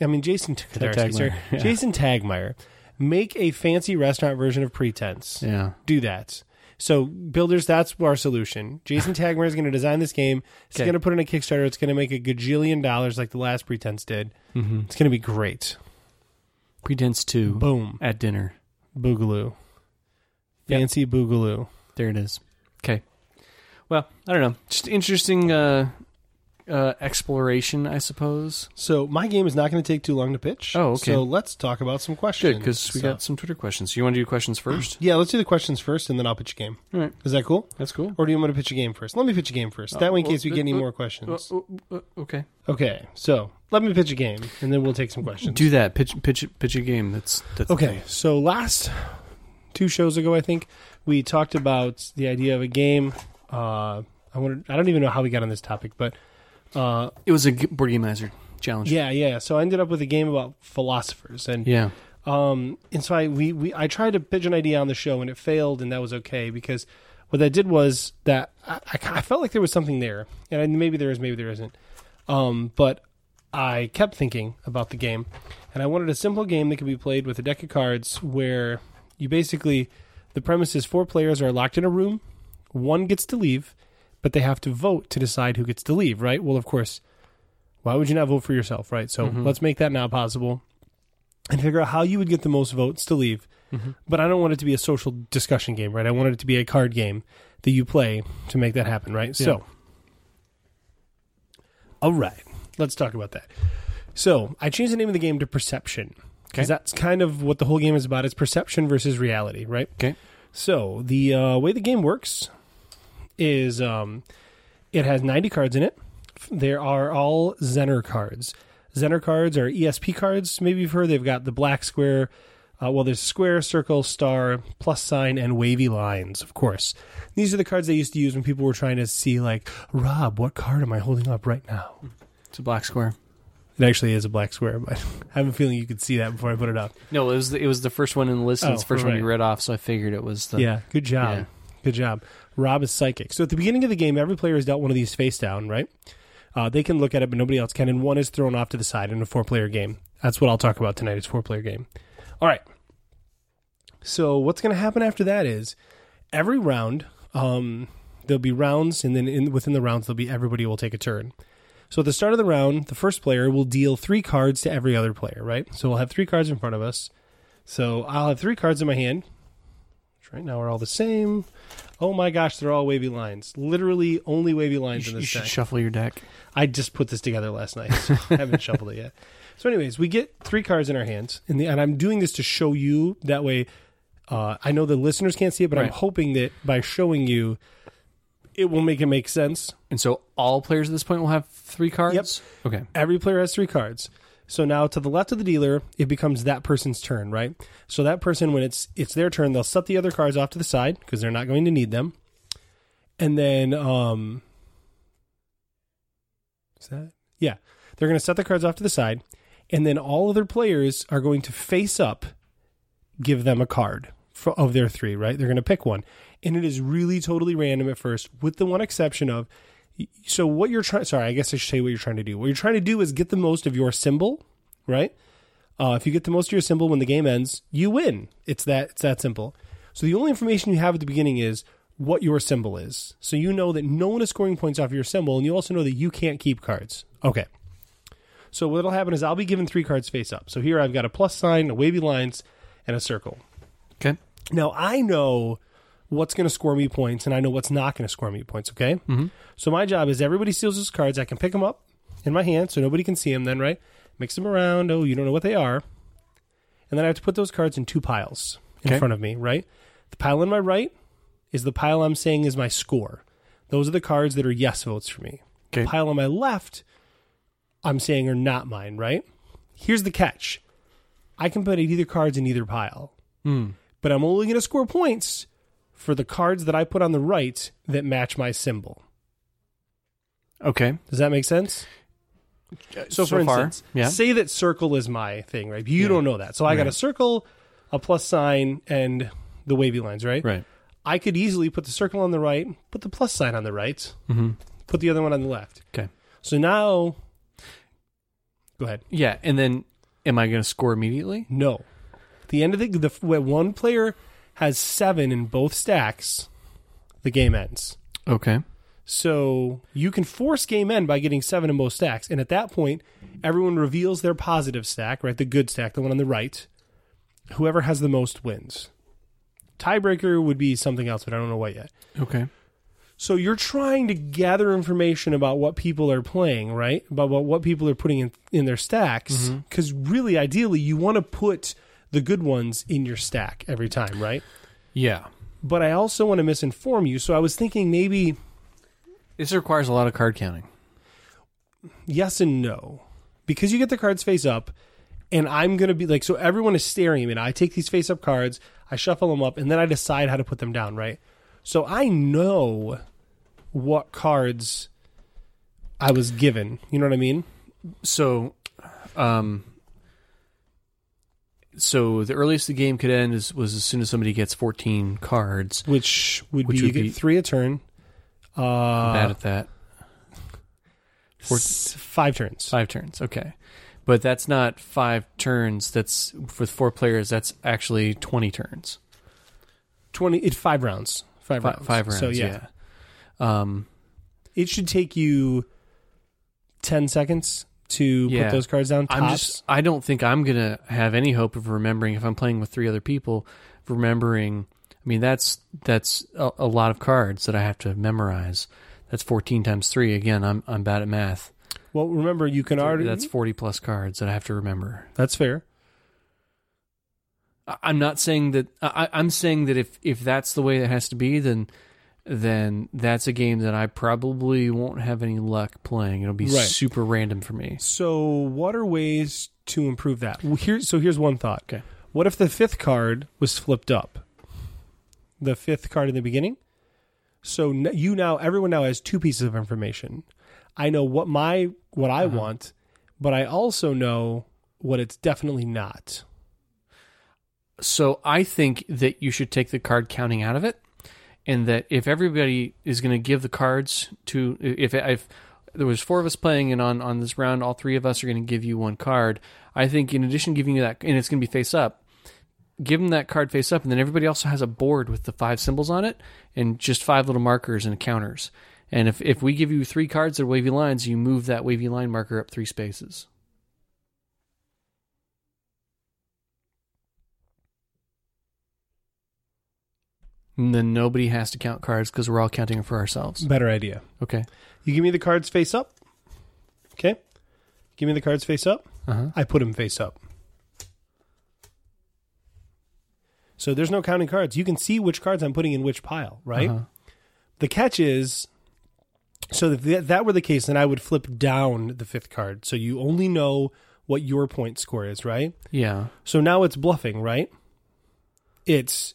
S4: Tagmeyer. Make a fancy restaurant version of Pretense.
S3: Yeah.
S4: Do that. So, builders, that's our solution. Jason Tagmeyer is going to design this game. It's going to put it in a Kickstarter. It's going to make $1 gajillion like the last Pretense did. It's going to be great.
S3: Pretense 2.
S4: Boom.
S3: At dinner.
S4: Boogaloo. Fancy Boogaloo.
S3: There it is. Okay. Well, I don't know. Just interesting exploration, I suppose.
S4: So my game is not going to take too long to pitch.
S3: Oh, okay.
S4: So let's talk about some questions.
S3: Good, because we got some Twitter questions. You want to do questions first?
S4: Yeah, let's do the questions first, and then I'll pitch a game.
S3: All right.
S4: Is that cool?
S3: That's cool.
S4: Or do you want me to pitch a game first? Let me pitch a game first. That way, in case we get any more questions.
S3: Okay.
S4: Okay, so let me pitch a game, and then we'll take some questions.
S3: Do that. Pitch a game. That's
S4: okay. So last 2 shows ago, I think, we talked about the idea of a game. I don't even know how we got on this topic, but
S3: it was a Board Game Master challenge.
S4: Yeah. So I ended up with a game about philosophers, and And so I tried to pitch an idea on the show, and it failed, and that was okay, because what that did was that I felt like there was something there, and maybe there is, maybe there isn't. But I kept thinking about the game, and I wanted a simple game that could be played with a deck of cards where you basically, the premise is 4 players are locked in a room, 1 gets to leave, but they have to vote to decide who gets to leave, right? Well, of course, why would you not vote for yourself, right? So let's make that not possible and figure out how you would get the most votes to leave. But I don't want it to be a social discussion game, right? I wanted it to be a card game that you play to make that happen, right?
S3: Yeah.
S4: So, all right, let's talk about that. So I changed the name of the game to Perception, because that's kind of what the whole game is about. It's perception versus reality, right?
S3: Okay.
S4: So the way the game works is it has 90 cards in it. There are all Zener cards. Zener cards are ESP cards. Maybe you've heard. They've got the black square. There's square, circle, star, plus sign, and wavy lines, of course. These are the cards they used to use when people were trying to see, like, Rob, what card am I holding up right now?
S3: It's a black square.
S4: It actually is a black square, but I have a feeling you could see that before I put it up.
S3: No, it was the first one in the list, and it's the first one you read off, so I figured it was the...
S4: Yeah, good job.
S3: Yeah.
S4: Good job. Rob is psychic. So at the beginning of the game, every player has dealt one of these face down, right? They can look at it, but nobody else can, and one is thrown off to the side in a 4-player game. That's what I'll talk about tonight, is 4-player game. All right. So what's going to happen after that is every round, there'll be rounds, and then within the rounds, everybody will take a turn. So at the start of the round, the first player will deal 3 cards to every other player, right? So we'll have 3 cards in front of us. So I'll have 3 cards in my hand, which right now are all the same. Oh my gosh, they're all wavy lines. Literally only wavy lines in this
S3: You should
S4: deck.
S3: shuffle your deck.
S4: I just put this together last night. So I haven't shuffled it yet. So anyways, we get 3 cards in our hands, and I'm doing this to show you. That way, I know the listeners can't see it, but I'm hoping that by showing you, it will make it make sense.
S3: And so all players at this point will have 3 cards?
S4: Yep.
S3: Okay.
S4: Every player has 3 cards. So now to the left of the dealer, it becomes that person's turn, right? So that person, when it's their turn, they'll set the other cards off to the side because they're not going to need them. And then, they're going to set the cards off to the side. And then all other players are going to face up, give them a card of their 3, right? They're going to pick one. And it is really totally random at first, with the one exception of, so what you're trying, sorry, I guess I should say what you're trying to do. What you're trying to do is get the most of your symbol, right? If you get the most of your symbol when the game ends, you win. It's that simple. So the only information you have at the beginning is what your symbol is. So you know that no one is scoring points off your symbol, and you also know that you can't keep cards. Okay. So what'll happen is I'll be given 3 cards face up. So here I've got a plus sign, a wavy lines, and a circle.
S3: Okay.
S4: Now I know what's going to score me points, and I know what's not going to score me points, okay? Mm-hmm. So my job is everybody steals those cards. I can pick them up in my hand so nobody can see them then, right? Mix them around. Oh, you don't know what they are. And then I have to put those cards in 2 piles in front of me, right? The pile on my right is the pile I'm saying is my score. Those are the cards that are yes votes for me.
S3: Okay.
S4: The pile on my left, I'm saying are not mine, right? Here's the catch. I can put either cards in either pile. But I'm only going to score points for the cards that I put on the right that match my symbol.
S3: Okay.
S4: Does that make sense? So for instance, say that circle is my thing, right? You don't know that. So I got a circle, a plus sign, and the wavy lines, right?
S3: Right.
S4: I could easily put the circle on the right, put the plus sign on the right, put the other one on the left.
S3: Okay.
S4: So now, go ahead.
S3: Yeah, and then am I going to score immediately?
S4: No. At the end of when one player has 7 in both stacks, the game ends.
S3: Okay.
S4: So you can force game end by getting 7 in both stacks. And at that point, everyone reveals their positive stack, right? The good stack, the one on the right. Whoever has the most wins. Tiebreaker would be something else, but I don't know what yet.
S3: Okay.
S4: So you're trying to gather information about what people are playing, right? About what people are putting in their stacks. Because really, ideally, you want to put the good ones in your stack every time, right?
S3: Yeah.
S4: But I also want to misinform you. So I was thinking maybe...
S3: This requires a lot of card counting.
S4: Yes and no. Because you get the cards face up, and I'm going to be like... So everyone is staring at me, and I take these face up cards, I shuffle them up, and then I decide how to put them down, right? So I know what cards I was given. You know what I mean?
S3: So, So the earliest the game could end was as soon as somebody gets 14 cards.
S4: Which would be
S3: Which
S4: you
S3: would
S4: get
S3: be-
S4: 3 a turn.
S3: I'm bad at that.
S4: 5 turns.
S3: 5 turns, okay. But that's not 5 turns. That's with 4 players. That's actually 20 turns.
S4: 5 rounds. 5 rounds.
S3: 5 rounds.
S4: So
S3: yeah.
S4: It should take you 10 seconds to put those cards down. Tops.
S3: I don't think I'm gonna have any hope of remembering if I'm playing with 3 other people. Remembering, I mean, that's a lot of cards that I have to memorize. That's 14 times 3. Again, I'm bad at math.
S4: Well, remember you can already.
S3: That's 40 plus cards that I have to remember.
S4: That's fair.
S3: I'm not saying that. I'm saying that if that's the way it has to be, then that's a game that I probably won't have any luck playing. It'll be super random for me.
S4: So, what are ways to improve that? Well, here's one thought.
S3: Okay.
S4: What if the 5th card was flipped up? The 5th card in the beginning. So everyone now has 2 pieces of information. I know what I want, but I also know what it's definitely not.
S3: So I think that you should take the card counting out of it, and that if everybody is going to give the cards to, if there was 4 of us playing, and on this round, all 3 of us are going to give you 1 card, I think in addition to giving you that, and it's going to be face up, give them that card face up, and then everybody also has a board with the 5 symbols on it, and just 5 little markers and counters. And if we give you 3 cards that are wavy lines, you move that wavy line marker up 3 spaces. And then nobody has to count cards because we're all counting them for ourselves.
S4: Better idea.
S3: Okay.
S4: You give me the cards face up. Okay. Give me the cards face up. I put them face up. So there's no counting cards. You can see which cards I'm putting in which pile, right? The catch is, so if that were the case, then I would flip down the 5th card. So you only know what your point score is, right?
S3: Yeah.
S4: So now it's bluffing, right? It's,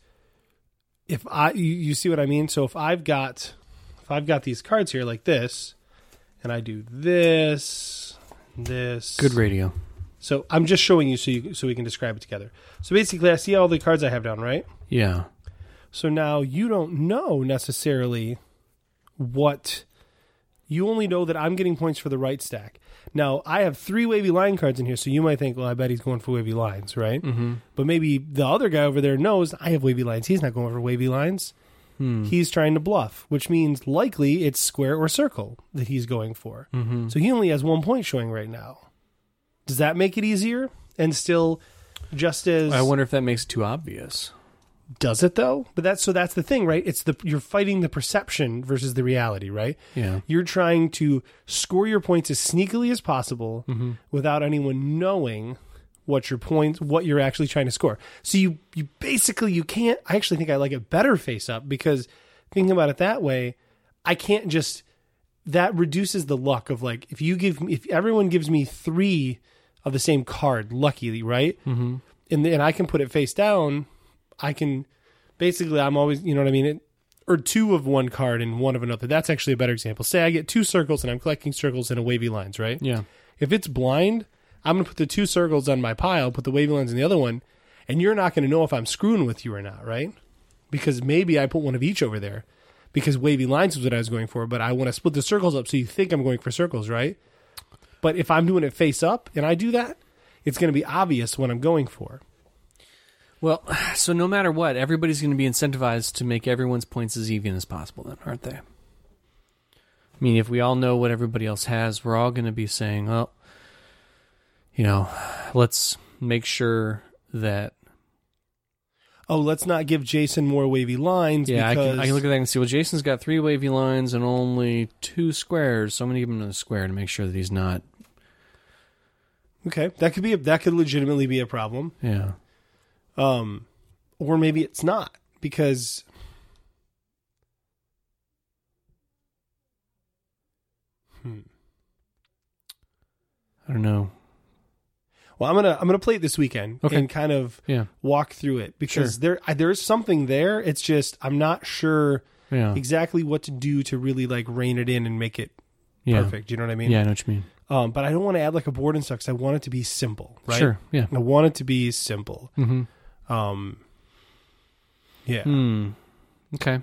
S4: you see what I mean? So if I've got these cards here like this, and I do this.
S3: Good radio.
S4: So I'm just showing you so we can describe it together. So basically, I see all the cards I have down, right?
S3: Yeah.
S4: So now you don't know necessarily what. You only know that I'm getting points for the right stack. Now, I have 3 wavy line cards in here, so you might think, well, I bet he's going for wavy lines, right? Mm-hmm. But maybe the other guy over there knows I have wavy lines. He's not going for wavy lines. He's trying to bluff, which means likely it's square or circle that he's going for. Mm-hmm. So he only has 1 point showing right now. Does that make it easier? And still just as...
S3: I wonder if that makes it too obvious.
S4: Does it though? But that's the thing, right? It's you're fighting the perception versus the reality, right?
S3: Yeah.
S4: You're trying to score your points as sneakily as possible without anyone knowing what you're actually trying to score. So you basically you can't. I actually think I like it better face up, because thinking about it that way, I can't just. That reduces the luck of, like, if everyone gives me 3 of the same card, luckily, right? Mm-hmm. And I can put it face down. I can basically, I'm always, you know what I mean? Or 2 of one card and 1 of another. That's actually a better example. Say I get 2 circles and I'm collecting circles in a wavy lines, right?
S3: Yeah.
S4: If it's blind, I'm going to put the 2 circles on my pile, put the wavy lines in the other one, and you're not going to know if I'm screwing with you or not, right? Because maybe I put 1 of each over there because wavy lines is what I was going for, but I want to split the circles up so you think I'm going for circles, right? But if I'm doing it face up and I do that, it's going to be obvious what I'm going for.
S3: Well, so no matter what, everybody's going to be incentivized to make everyone's points as even as possible then, aren't they? I mean, if we all know what everybody else has, we're all going to be saying, well, let's make sure that...
S4: Oh, let's not give Jason more wavy lines.
S3: Yeah,
S4: because...
S3: I can look at that and see, well, Jason's got 3 wavy lines and only 2 squares, so I'm going to give him a square to make sure that he's not...
S4: Okay, that could legitimately be a problem.
S3: Yeah.
S4: Or maybe it's not, because
S3: I don't know.
S4: Well, I'm gonna play it this weekend and kind of walk through it, because there's something there. It's just I'm not sure exactly what to do to really like rein it in and make it perfect. You know what I mean?
S3: Yeah, I know what you mean.
S4: But I don't want to add like a board and stuff because I want it to be simple, right?
S3: Sure, yeah.
S4: I want it to be simple.
S3: Mm-hmm.
S4: Yeah.
S3: Okay.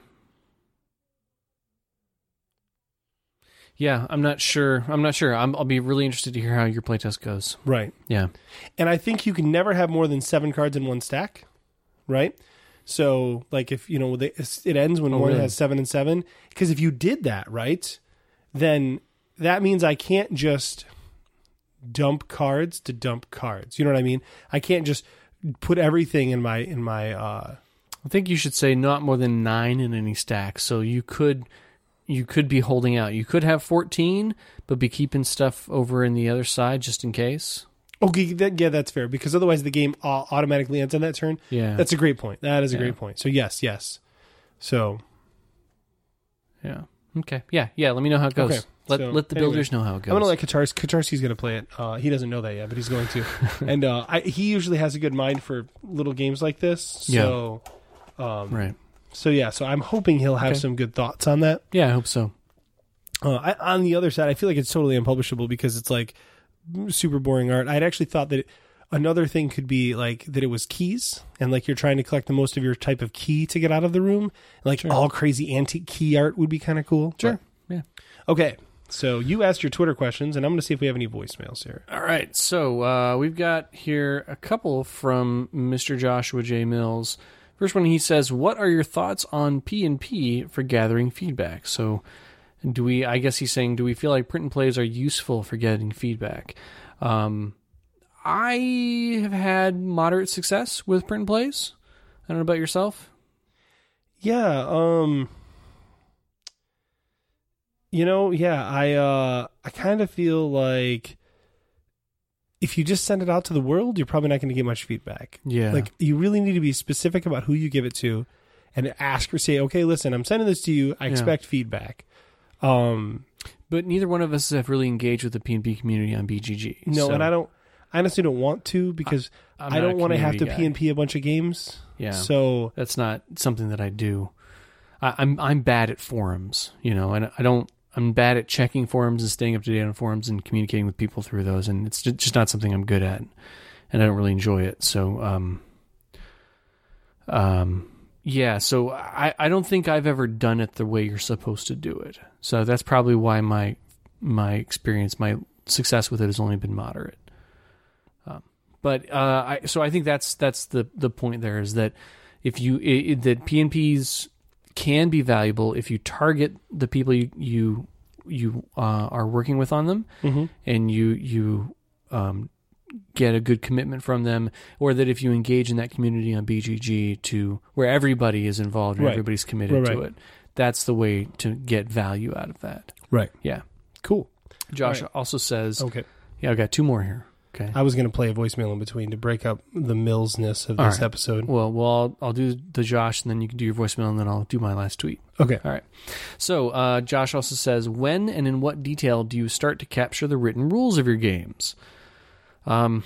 S3: Yeah, I'm not sure. I'll be really interested to hear how your playtest goes.
S4: Right.
S3: Yeah.
S4: And I think you can never have more than 7 cards in one stack, right? So, like, if, it ends when one
S3: really?
S4: has 7 and 7. Because if you did that, right, then that means I can't just dump cards to dump cards. You know what I mean? I can't just put everything in my
S3: I think you should say not more than 9 in any stack. So you could be holding out. You could have 14, but be keeping stuff over in the other side just in case.
S4: Okay, that's fair, because otherwise the game automatically ends on that turn.
S3: Yeah.
S4: That's a great point. That is a great point. So yes. So.
S3: Yeah. Okay. Yeah. Let me know how it goes.
S4: Okay.
S3: Let the builders know how it goes.
S4: I'm going to let Katarski's going to play it. He doesn't know that yet, but he's going to. And he usually has a good mind for little games like this. So,
S3: right.
S4: So I'm hoping he'll have some good thoughts on that.
S3: Yeah, I hope so.
S4: On the other side, I feel like it's totally unpublishable because it's like super boring art. I'd actually thought that another thing could be like that it was keys, and like you're trying to collect the most of your type of key to get out of the room. Like all crazy antique key art would be kind of cool.
S3: Sure. Yeah.
S4: Okay. So you asked your Twitter questions, and I'm going to see if we have any voicemails here.
S3: All right. So we've got here a couple from Mr. Joshua J. Mills. First one, he says, "What are your thoughts on P&P for gathering feedback?" So I guess he's saying, do we feel like print and plays are useful for getting feedback? I have had moderate success with print and plays. I don't know about yourself.
S4: Yeah. I kind of feel like if you just send it out to the world, you're probably not going to get much feedback.
S3: Yeah.
S4: Like, you really need to be specific about who you give it to and ask or say, okay, listen, I'm sending this to you. I expect feedback.
S3: But neither one of us have really engaged with the P&P community on BGG.
S4: No, and I honestly don't want to, because I don't want to have to P&P a bunch of games.
S3: Yeah.
S4: So
S3: that's not something that I do. I'm bad at forums, and I'm bad at checking forums and staying up to date on forums and communicating with people through those, and it's just not something I'm good at, and I don't really enjoy it. So, yeah, so I don't think I've ever done it the way you're supposed to do it. So that's probably why my experience, my success with it has only been moderate. But I think that's the point there, is that if that P&Ps can be valuable if you target the people you are working with on them, and you get a good commitment from them, or that if you engage in that community on BGG to where everybody is involved and everybody's committed to it, that's the way to get value out of that.
S4: Right.
S3: Yeah.
S4: Cool.
S3: Josh also says,
S4: okay.
S3: Yeah, I've got 2 more here. Okay.
S4: I was going to play a voicemail in between to break up the Millsness of this episode.
S3: Well, I'll do the Josh, and then you can do your voicemail, and then I'll do my last tweet.
S4: Okay. All
S3: right. So Josh also says, when and in what detail do you start to capture the written rules of your games? I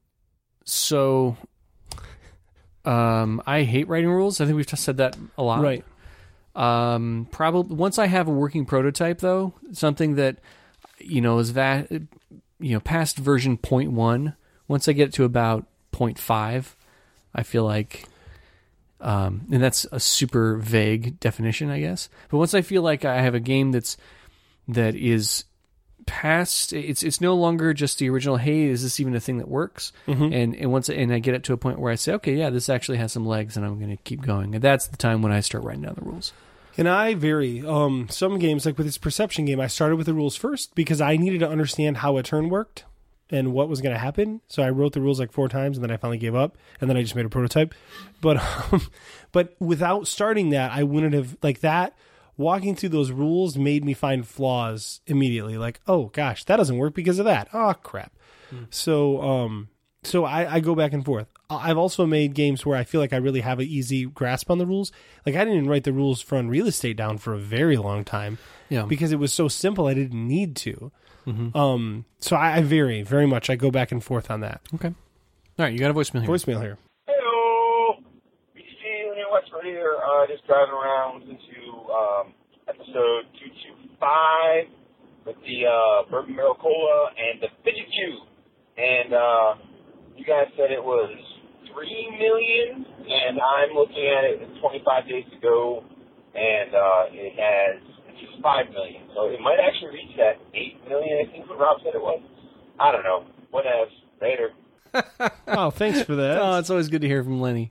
S3: hate writing rules. I think we've just said that a lot.
S4: Right.
S3: Probably once I have a working prototype, though, something that is past version 0.1. Once I get to about 0.5, I feel like, and that's a super vague definition, I guess. But once I feel like I have a game that is past, it's no longer just the original, hey, is this even a thing that works? And I get it to a point where I say, okay, yeah, this actually has some legs, and I'm going to keep going. And that's the time when I start writing down the rules.
S4: And I vary. Some games, like with this Perception game, I started with the rules first because I needed to understand how a turn worked and what was going to happen. So I wrote the rules like 4 times, and then I finally gave up, and then I just made a prototype. But without starting that, I wouldn't have, like, that. Walking through those rules made me find flaws immediately. Like, oh gosh, that doesn't work because of that. Oh crap. So I go back and forth. I've also made games where I feel like I really have an easy grasp on the rules. Like, I didn't even write the rules for Unreal Estate down for a very long time, because it was so simple I didn't need to. So I vary very much. I go back and forth on that.
S3: Okay. All right, you got a voicemail here.
S5: Hello, BC New Westford here. Just driving around listening to episode 225. with the Bourbon Barrel Cola and the Fidget Cube. And you guys said it was $3 million, and I'm looking at it 25 days ago, and it's just $5 million. So it might actually reach that $8 million, I think what Rob said it was. I don't know. Whatevs. Later.
S4: Oh, thanks for that.
S3: Oh, it's always good to hear from Lenny.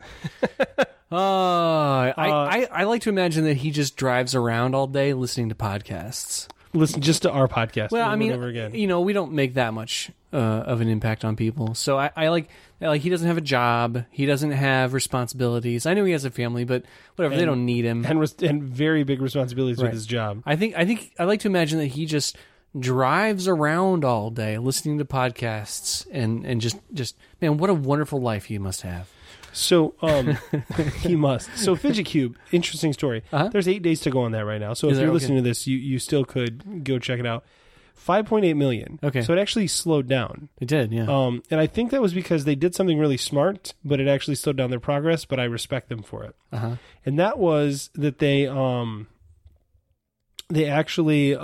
S3: I like to imagine that he just drives around all day listening to podcasts.
S4: Listen just to our podcast.
S3: Well, I mean,
S4: over again.
S3: you know, we don't make that much of an impact on people. So I like he doesn't have a job. He doesn't have responsibilities. I know he has a family, but whatever. They don't need him.
S4: And very big responsibilities
S3: Right.
S4: with his job.
S3: I think I like to imagine that he just drives around all day listening to podcasts and just man, what a wonderful life he must have.
S4: So he must. So Fidget Cube, interesting story.
S3: Uh-huh.
S4: There's 8 days to go on that right now. So if
S3: there?
S4: you're
S3: Okay.
S4: listening to this, you still could go check it out. 5.8 million.
S3: Okay.
S4: So it actually slowed down.
S3: It did, yeah.
S4: And I think that was because they did something really smart, but it actually slowed down their progress, but I respect them for it.
S3: Uh-huh.
S4: And that was that they actually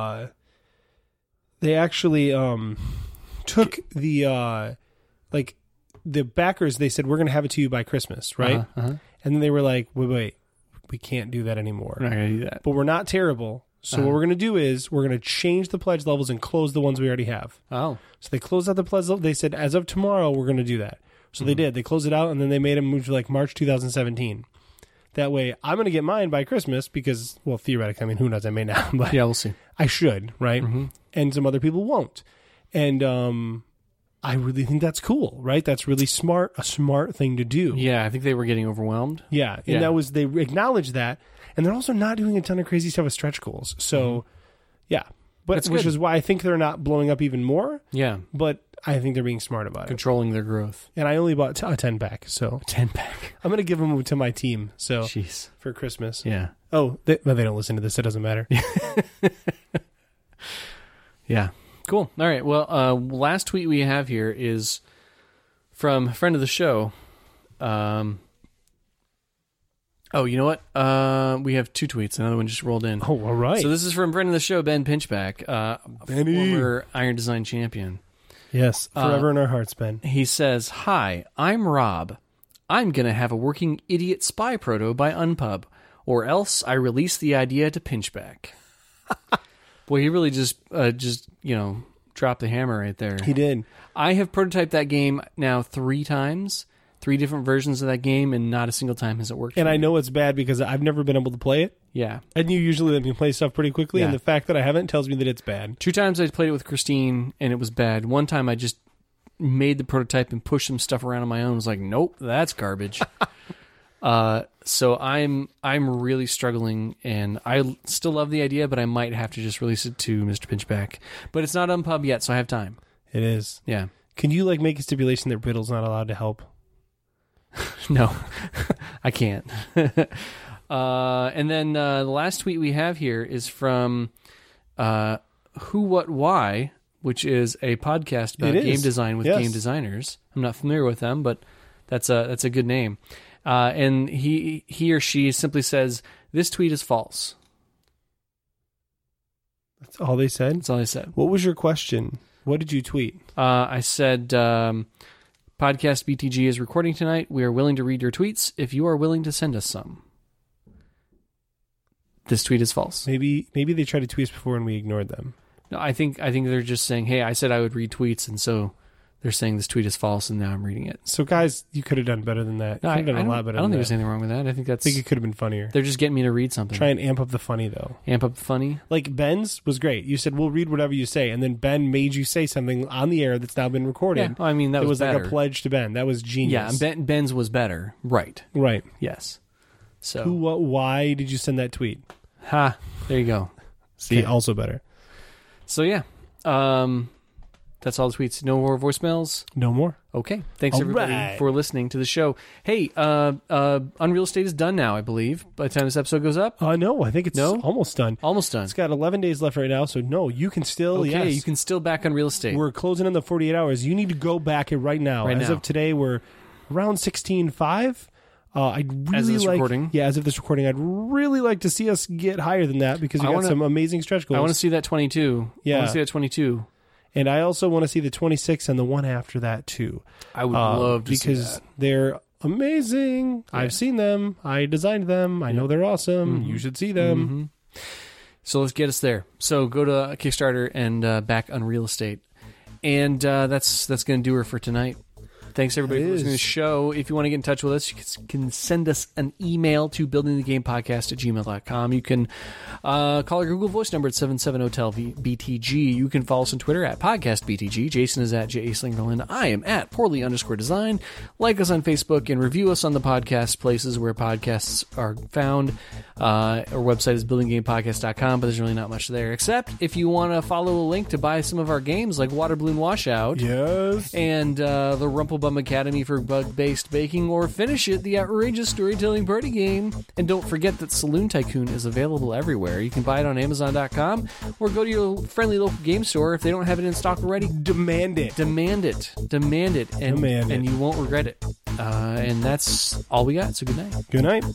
S4: took the like the backers. They said, we're going to have it to you by Christmas, right?
S3: Uh-huh, uh-huh.
S4: And then they were like, wait, we can't do that anymore.
S3: We're not going to do that.
S4: But we're not terrible. So what we're going to do is we're going to change the pledge levels and close the ones we already have.
S3: Oh.
S4: So they closed out the pledge level. They said, as of tomorrow, we're going to do that. So they did. They closed it out, and then they made them move to like March 2017. That way, I'm going to get mine by Christmas because, well, theoretically, I mean, who knows? I may not, but
S3: Yeah, we'll see.
S4: I should, right? And some other people won't. And I really think that's cool, right? That's really smart, a smart thing to do.
S3: Yeah, I think they were getting overwhelmed.
S4: Yeah, and
S3: Yeah.
S4: that was, they acknowledged that, and they're also not doing a ton of crazy stuff with stretch goals. So, yeah, but
S3: That's
S4: which
S3: good.
S4: is why I think they're not blowing up even more.
S3: Yeah.
S4: But I think they're being smart about it.
S3: Controlling their growth.
S4: And I only bought a 10-pack, so
S3: 10-pack.
S4: I'm going to give them to my team. So
S3: Jeez.
S4: for Christmas.
S3: Yeah.
S4: Oh, they don't listen to this. It doesn't matter.
S3: Yeah. Cool. All right. Well, last tweet we have here is from a friend of the show. Oh, you know what? We have two tweets. Another one just rolled in.
S4: Oh, all right.
S3: So this is from friend of the show, Ben Pinchback,
S4: Benny.
S3: former Iron Design champion.
S4: Yes, forever in our hearts, Ben.
S3: He says, "Hi, I'm Rob. I'm going to have a working Idiot Spy proto by Unpub, or else I release the idea to Pinchback." Boy, he really just dropped the hammer right there.
S4: He did.
S3: I have prototyped that game now 3 times, 3 different versions of that game, and not a single time has it worked.
S4: And
S3: for
S4: I
S3: me.
S4: know it's bad because I've never been able to play it.
S3: Yeah.
S4: And you usually let me play stuff pretty quickly,
S3: Yeah.
S4: and the fact that I haven't tells me that it's bad.
S3: 2 times I played it with Christine, and it was bad. 1 time I just made the prototype and pushed some stuff around on my own. I was like, nope, that's garbage. So I'm really struggling, and I still love the idea, but I might have to just release it to Mr. Pinchback. But it's not Unpub yet, so I have time.
S4: It is.
S3: Yeah.
S4: Can you make a stipulation that Riddle's not allowed to help?
S3: No, I can't. And then the last tweet we have here is from Who What Why, which is a podcast about
S4: It is.
S3: game design with
S4: Yes.
S3: game designers. I'm not familiar with them, but that's a good name. And he or she simply says, "This tweet is false."
S4: That's all they said?
S3: That's all I said.
S4: What was your question? What did you tweet?
S3: I said, "Podcast BTG is recording tonight. We are willing to read your tweets if you are willing to send us some." This tweet is false.
S4: Maybe they tried to tweet us before and we ignored them.
S3: No, I think they're just saying, "Hey, I said I would read tweets," and so they're saying this tweet is false, and now I'm reading it.
S4: So, guys, you could have done better than that. You
S3: No,
S4: could have done a lot better
S3: I don't
S4: than
S3: think
S4: that.
S3: there's anything wrong with that. I think
S4: I think it could have been funnier.
S3: they're just getting me to read something.
S4: Try and amp up the funny, though.
S3: Amp up the funny.
S4: Like, Ben's was great. You said, we'll read whatever you say, and then Ben made you say something on the air that's now been recorded.
S3: Yeah, well, I mean, that
S4: it
S3: was
S4: was like
S3: better.
S4: a pledge to Ben. That was genius.
S3: Yeah, Ben's was better. Right.
S4: Right.
S3: Yes. So,
S4: Who, what, why did you send that tweet?
S3: ha, there you go.
S4: See,
S3: Okay.
S4: also better.
S3: So, yeah. That's all the tweets. No more voicemails?
S4: No more.
S3: Okay. Thanks,
S4: All
S3: everybody,
S4: right.
S3: for listening to the show. Hey, Unreal Estate is done now, I believe, by the time this episode goes up.
S4: No, I think it's
S3: No?
S4: almost done.
S3: Almost done.
S4: It's got 11 days left right now, so no, you can still,
S3: Okay,
S4: yes.
S3: you can still back on Real Estate.
S4: We're closing in the 48 hours. You need to go back it right now.
S3: Right
S4: As
S3: now.
S4: of today, we're around 16.5. I'd really
S3: As of this recording?
S4: Yeah, as of this recording, I'd really like to see us get higher than that because we got some amazing stretch goals.
S3: I want to see that 22.
S4: Yeah.
S3: I want to see that 22.
S4: And I also want to see the 26 and the one after that too.
S3: I would love to see
S4: because
S3: that.
S4: they're amazing.
S3: Yeah.
S4: I've seen them. I designed them. I know they're awesome. You should see them.
S3: So let's get us there. So go to Kickstarter and back Unreal Estate. And that's going to do her for tonight. Thanks, everybody, for listening to the show. If you want to get in touch with us, you can send us an email to buildingthegamepodcast@gmail.com. You can call our Google Voice number at 770-BTG. You can follow us on Twitter at PodcastBTG. Jason is at J.A. Slingerland. I am at Poorly_design. Like us on Facebook and review us on the podcast places where podcasts are found. Our website is buildingthegamepodcast.com, but there's really not much there, except if you want to follow a link to buy some of our games like Water Balloon Washout.
S4: Yes.
S3: And the Rumplebum Academy for bug-based baking, or finish it, the outrageous storytelling party game. And don't forget that Saloon Tycoon is available everywhere. You can buy it on Amazon.com or go to your friendly local game store if they don't have it in stock already.
S4: Demand it.
S3: Demand it. Demand it. And,
S4: Demand it.
S3: and you won't regret it. And that's all we got, so good night.
S4: Good night.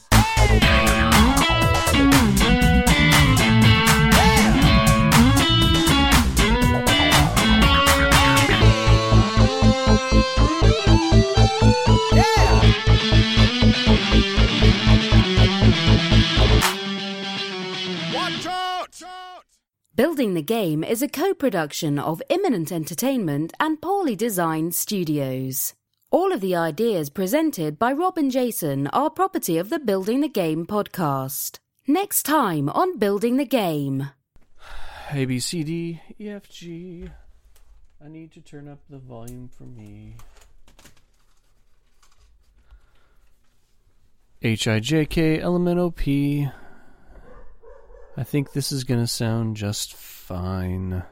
S1: Building the Game is a co-production of Imminent Entertainment and Poorly Designed Studios. All of the ideas presented by Rob and Jason are property of the Building the Game podcast. Next time on Building the Game.
S3: A, B, C, D, E, F, G. I need to turn up the volume for me. H, I, J, K, L, M, N, O, P. I think this is going to sound just fine.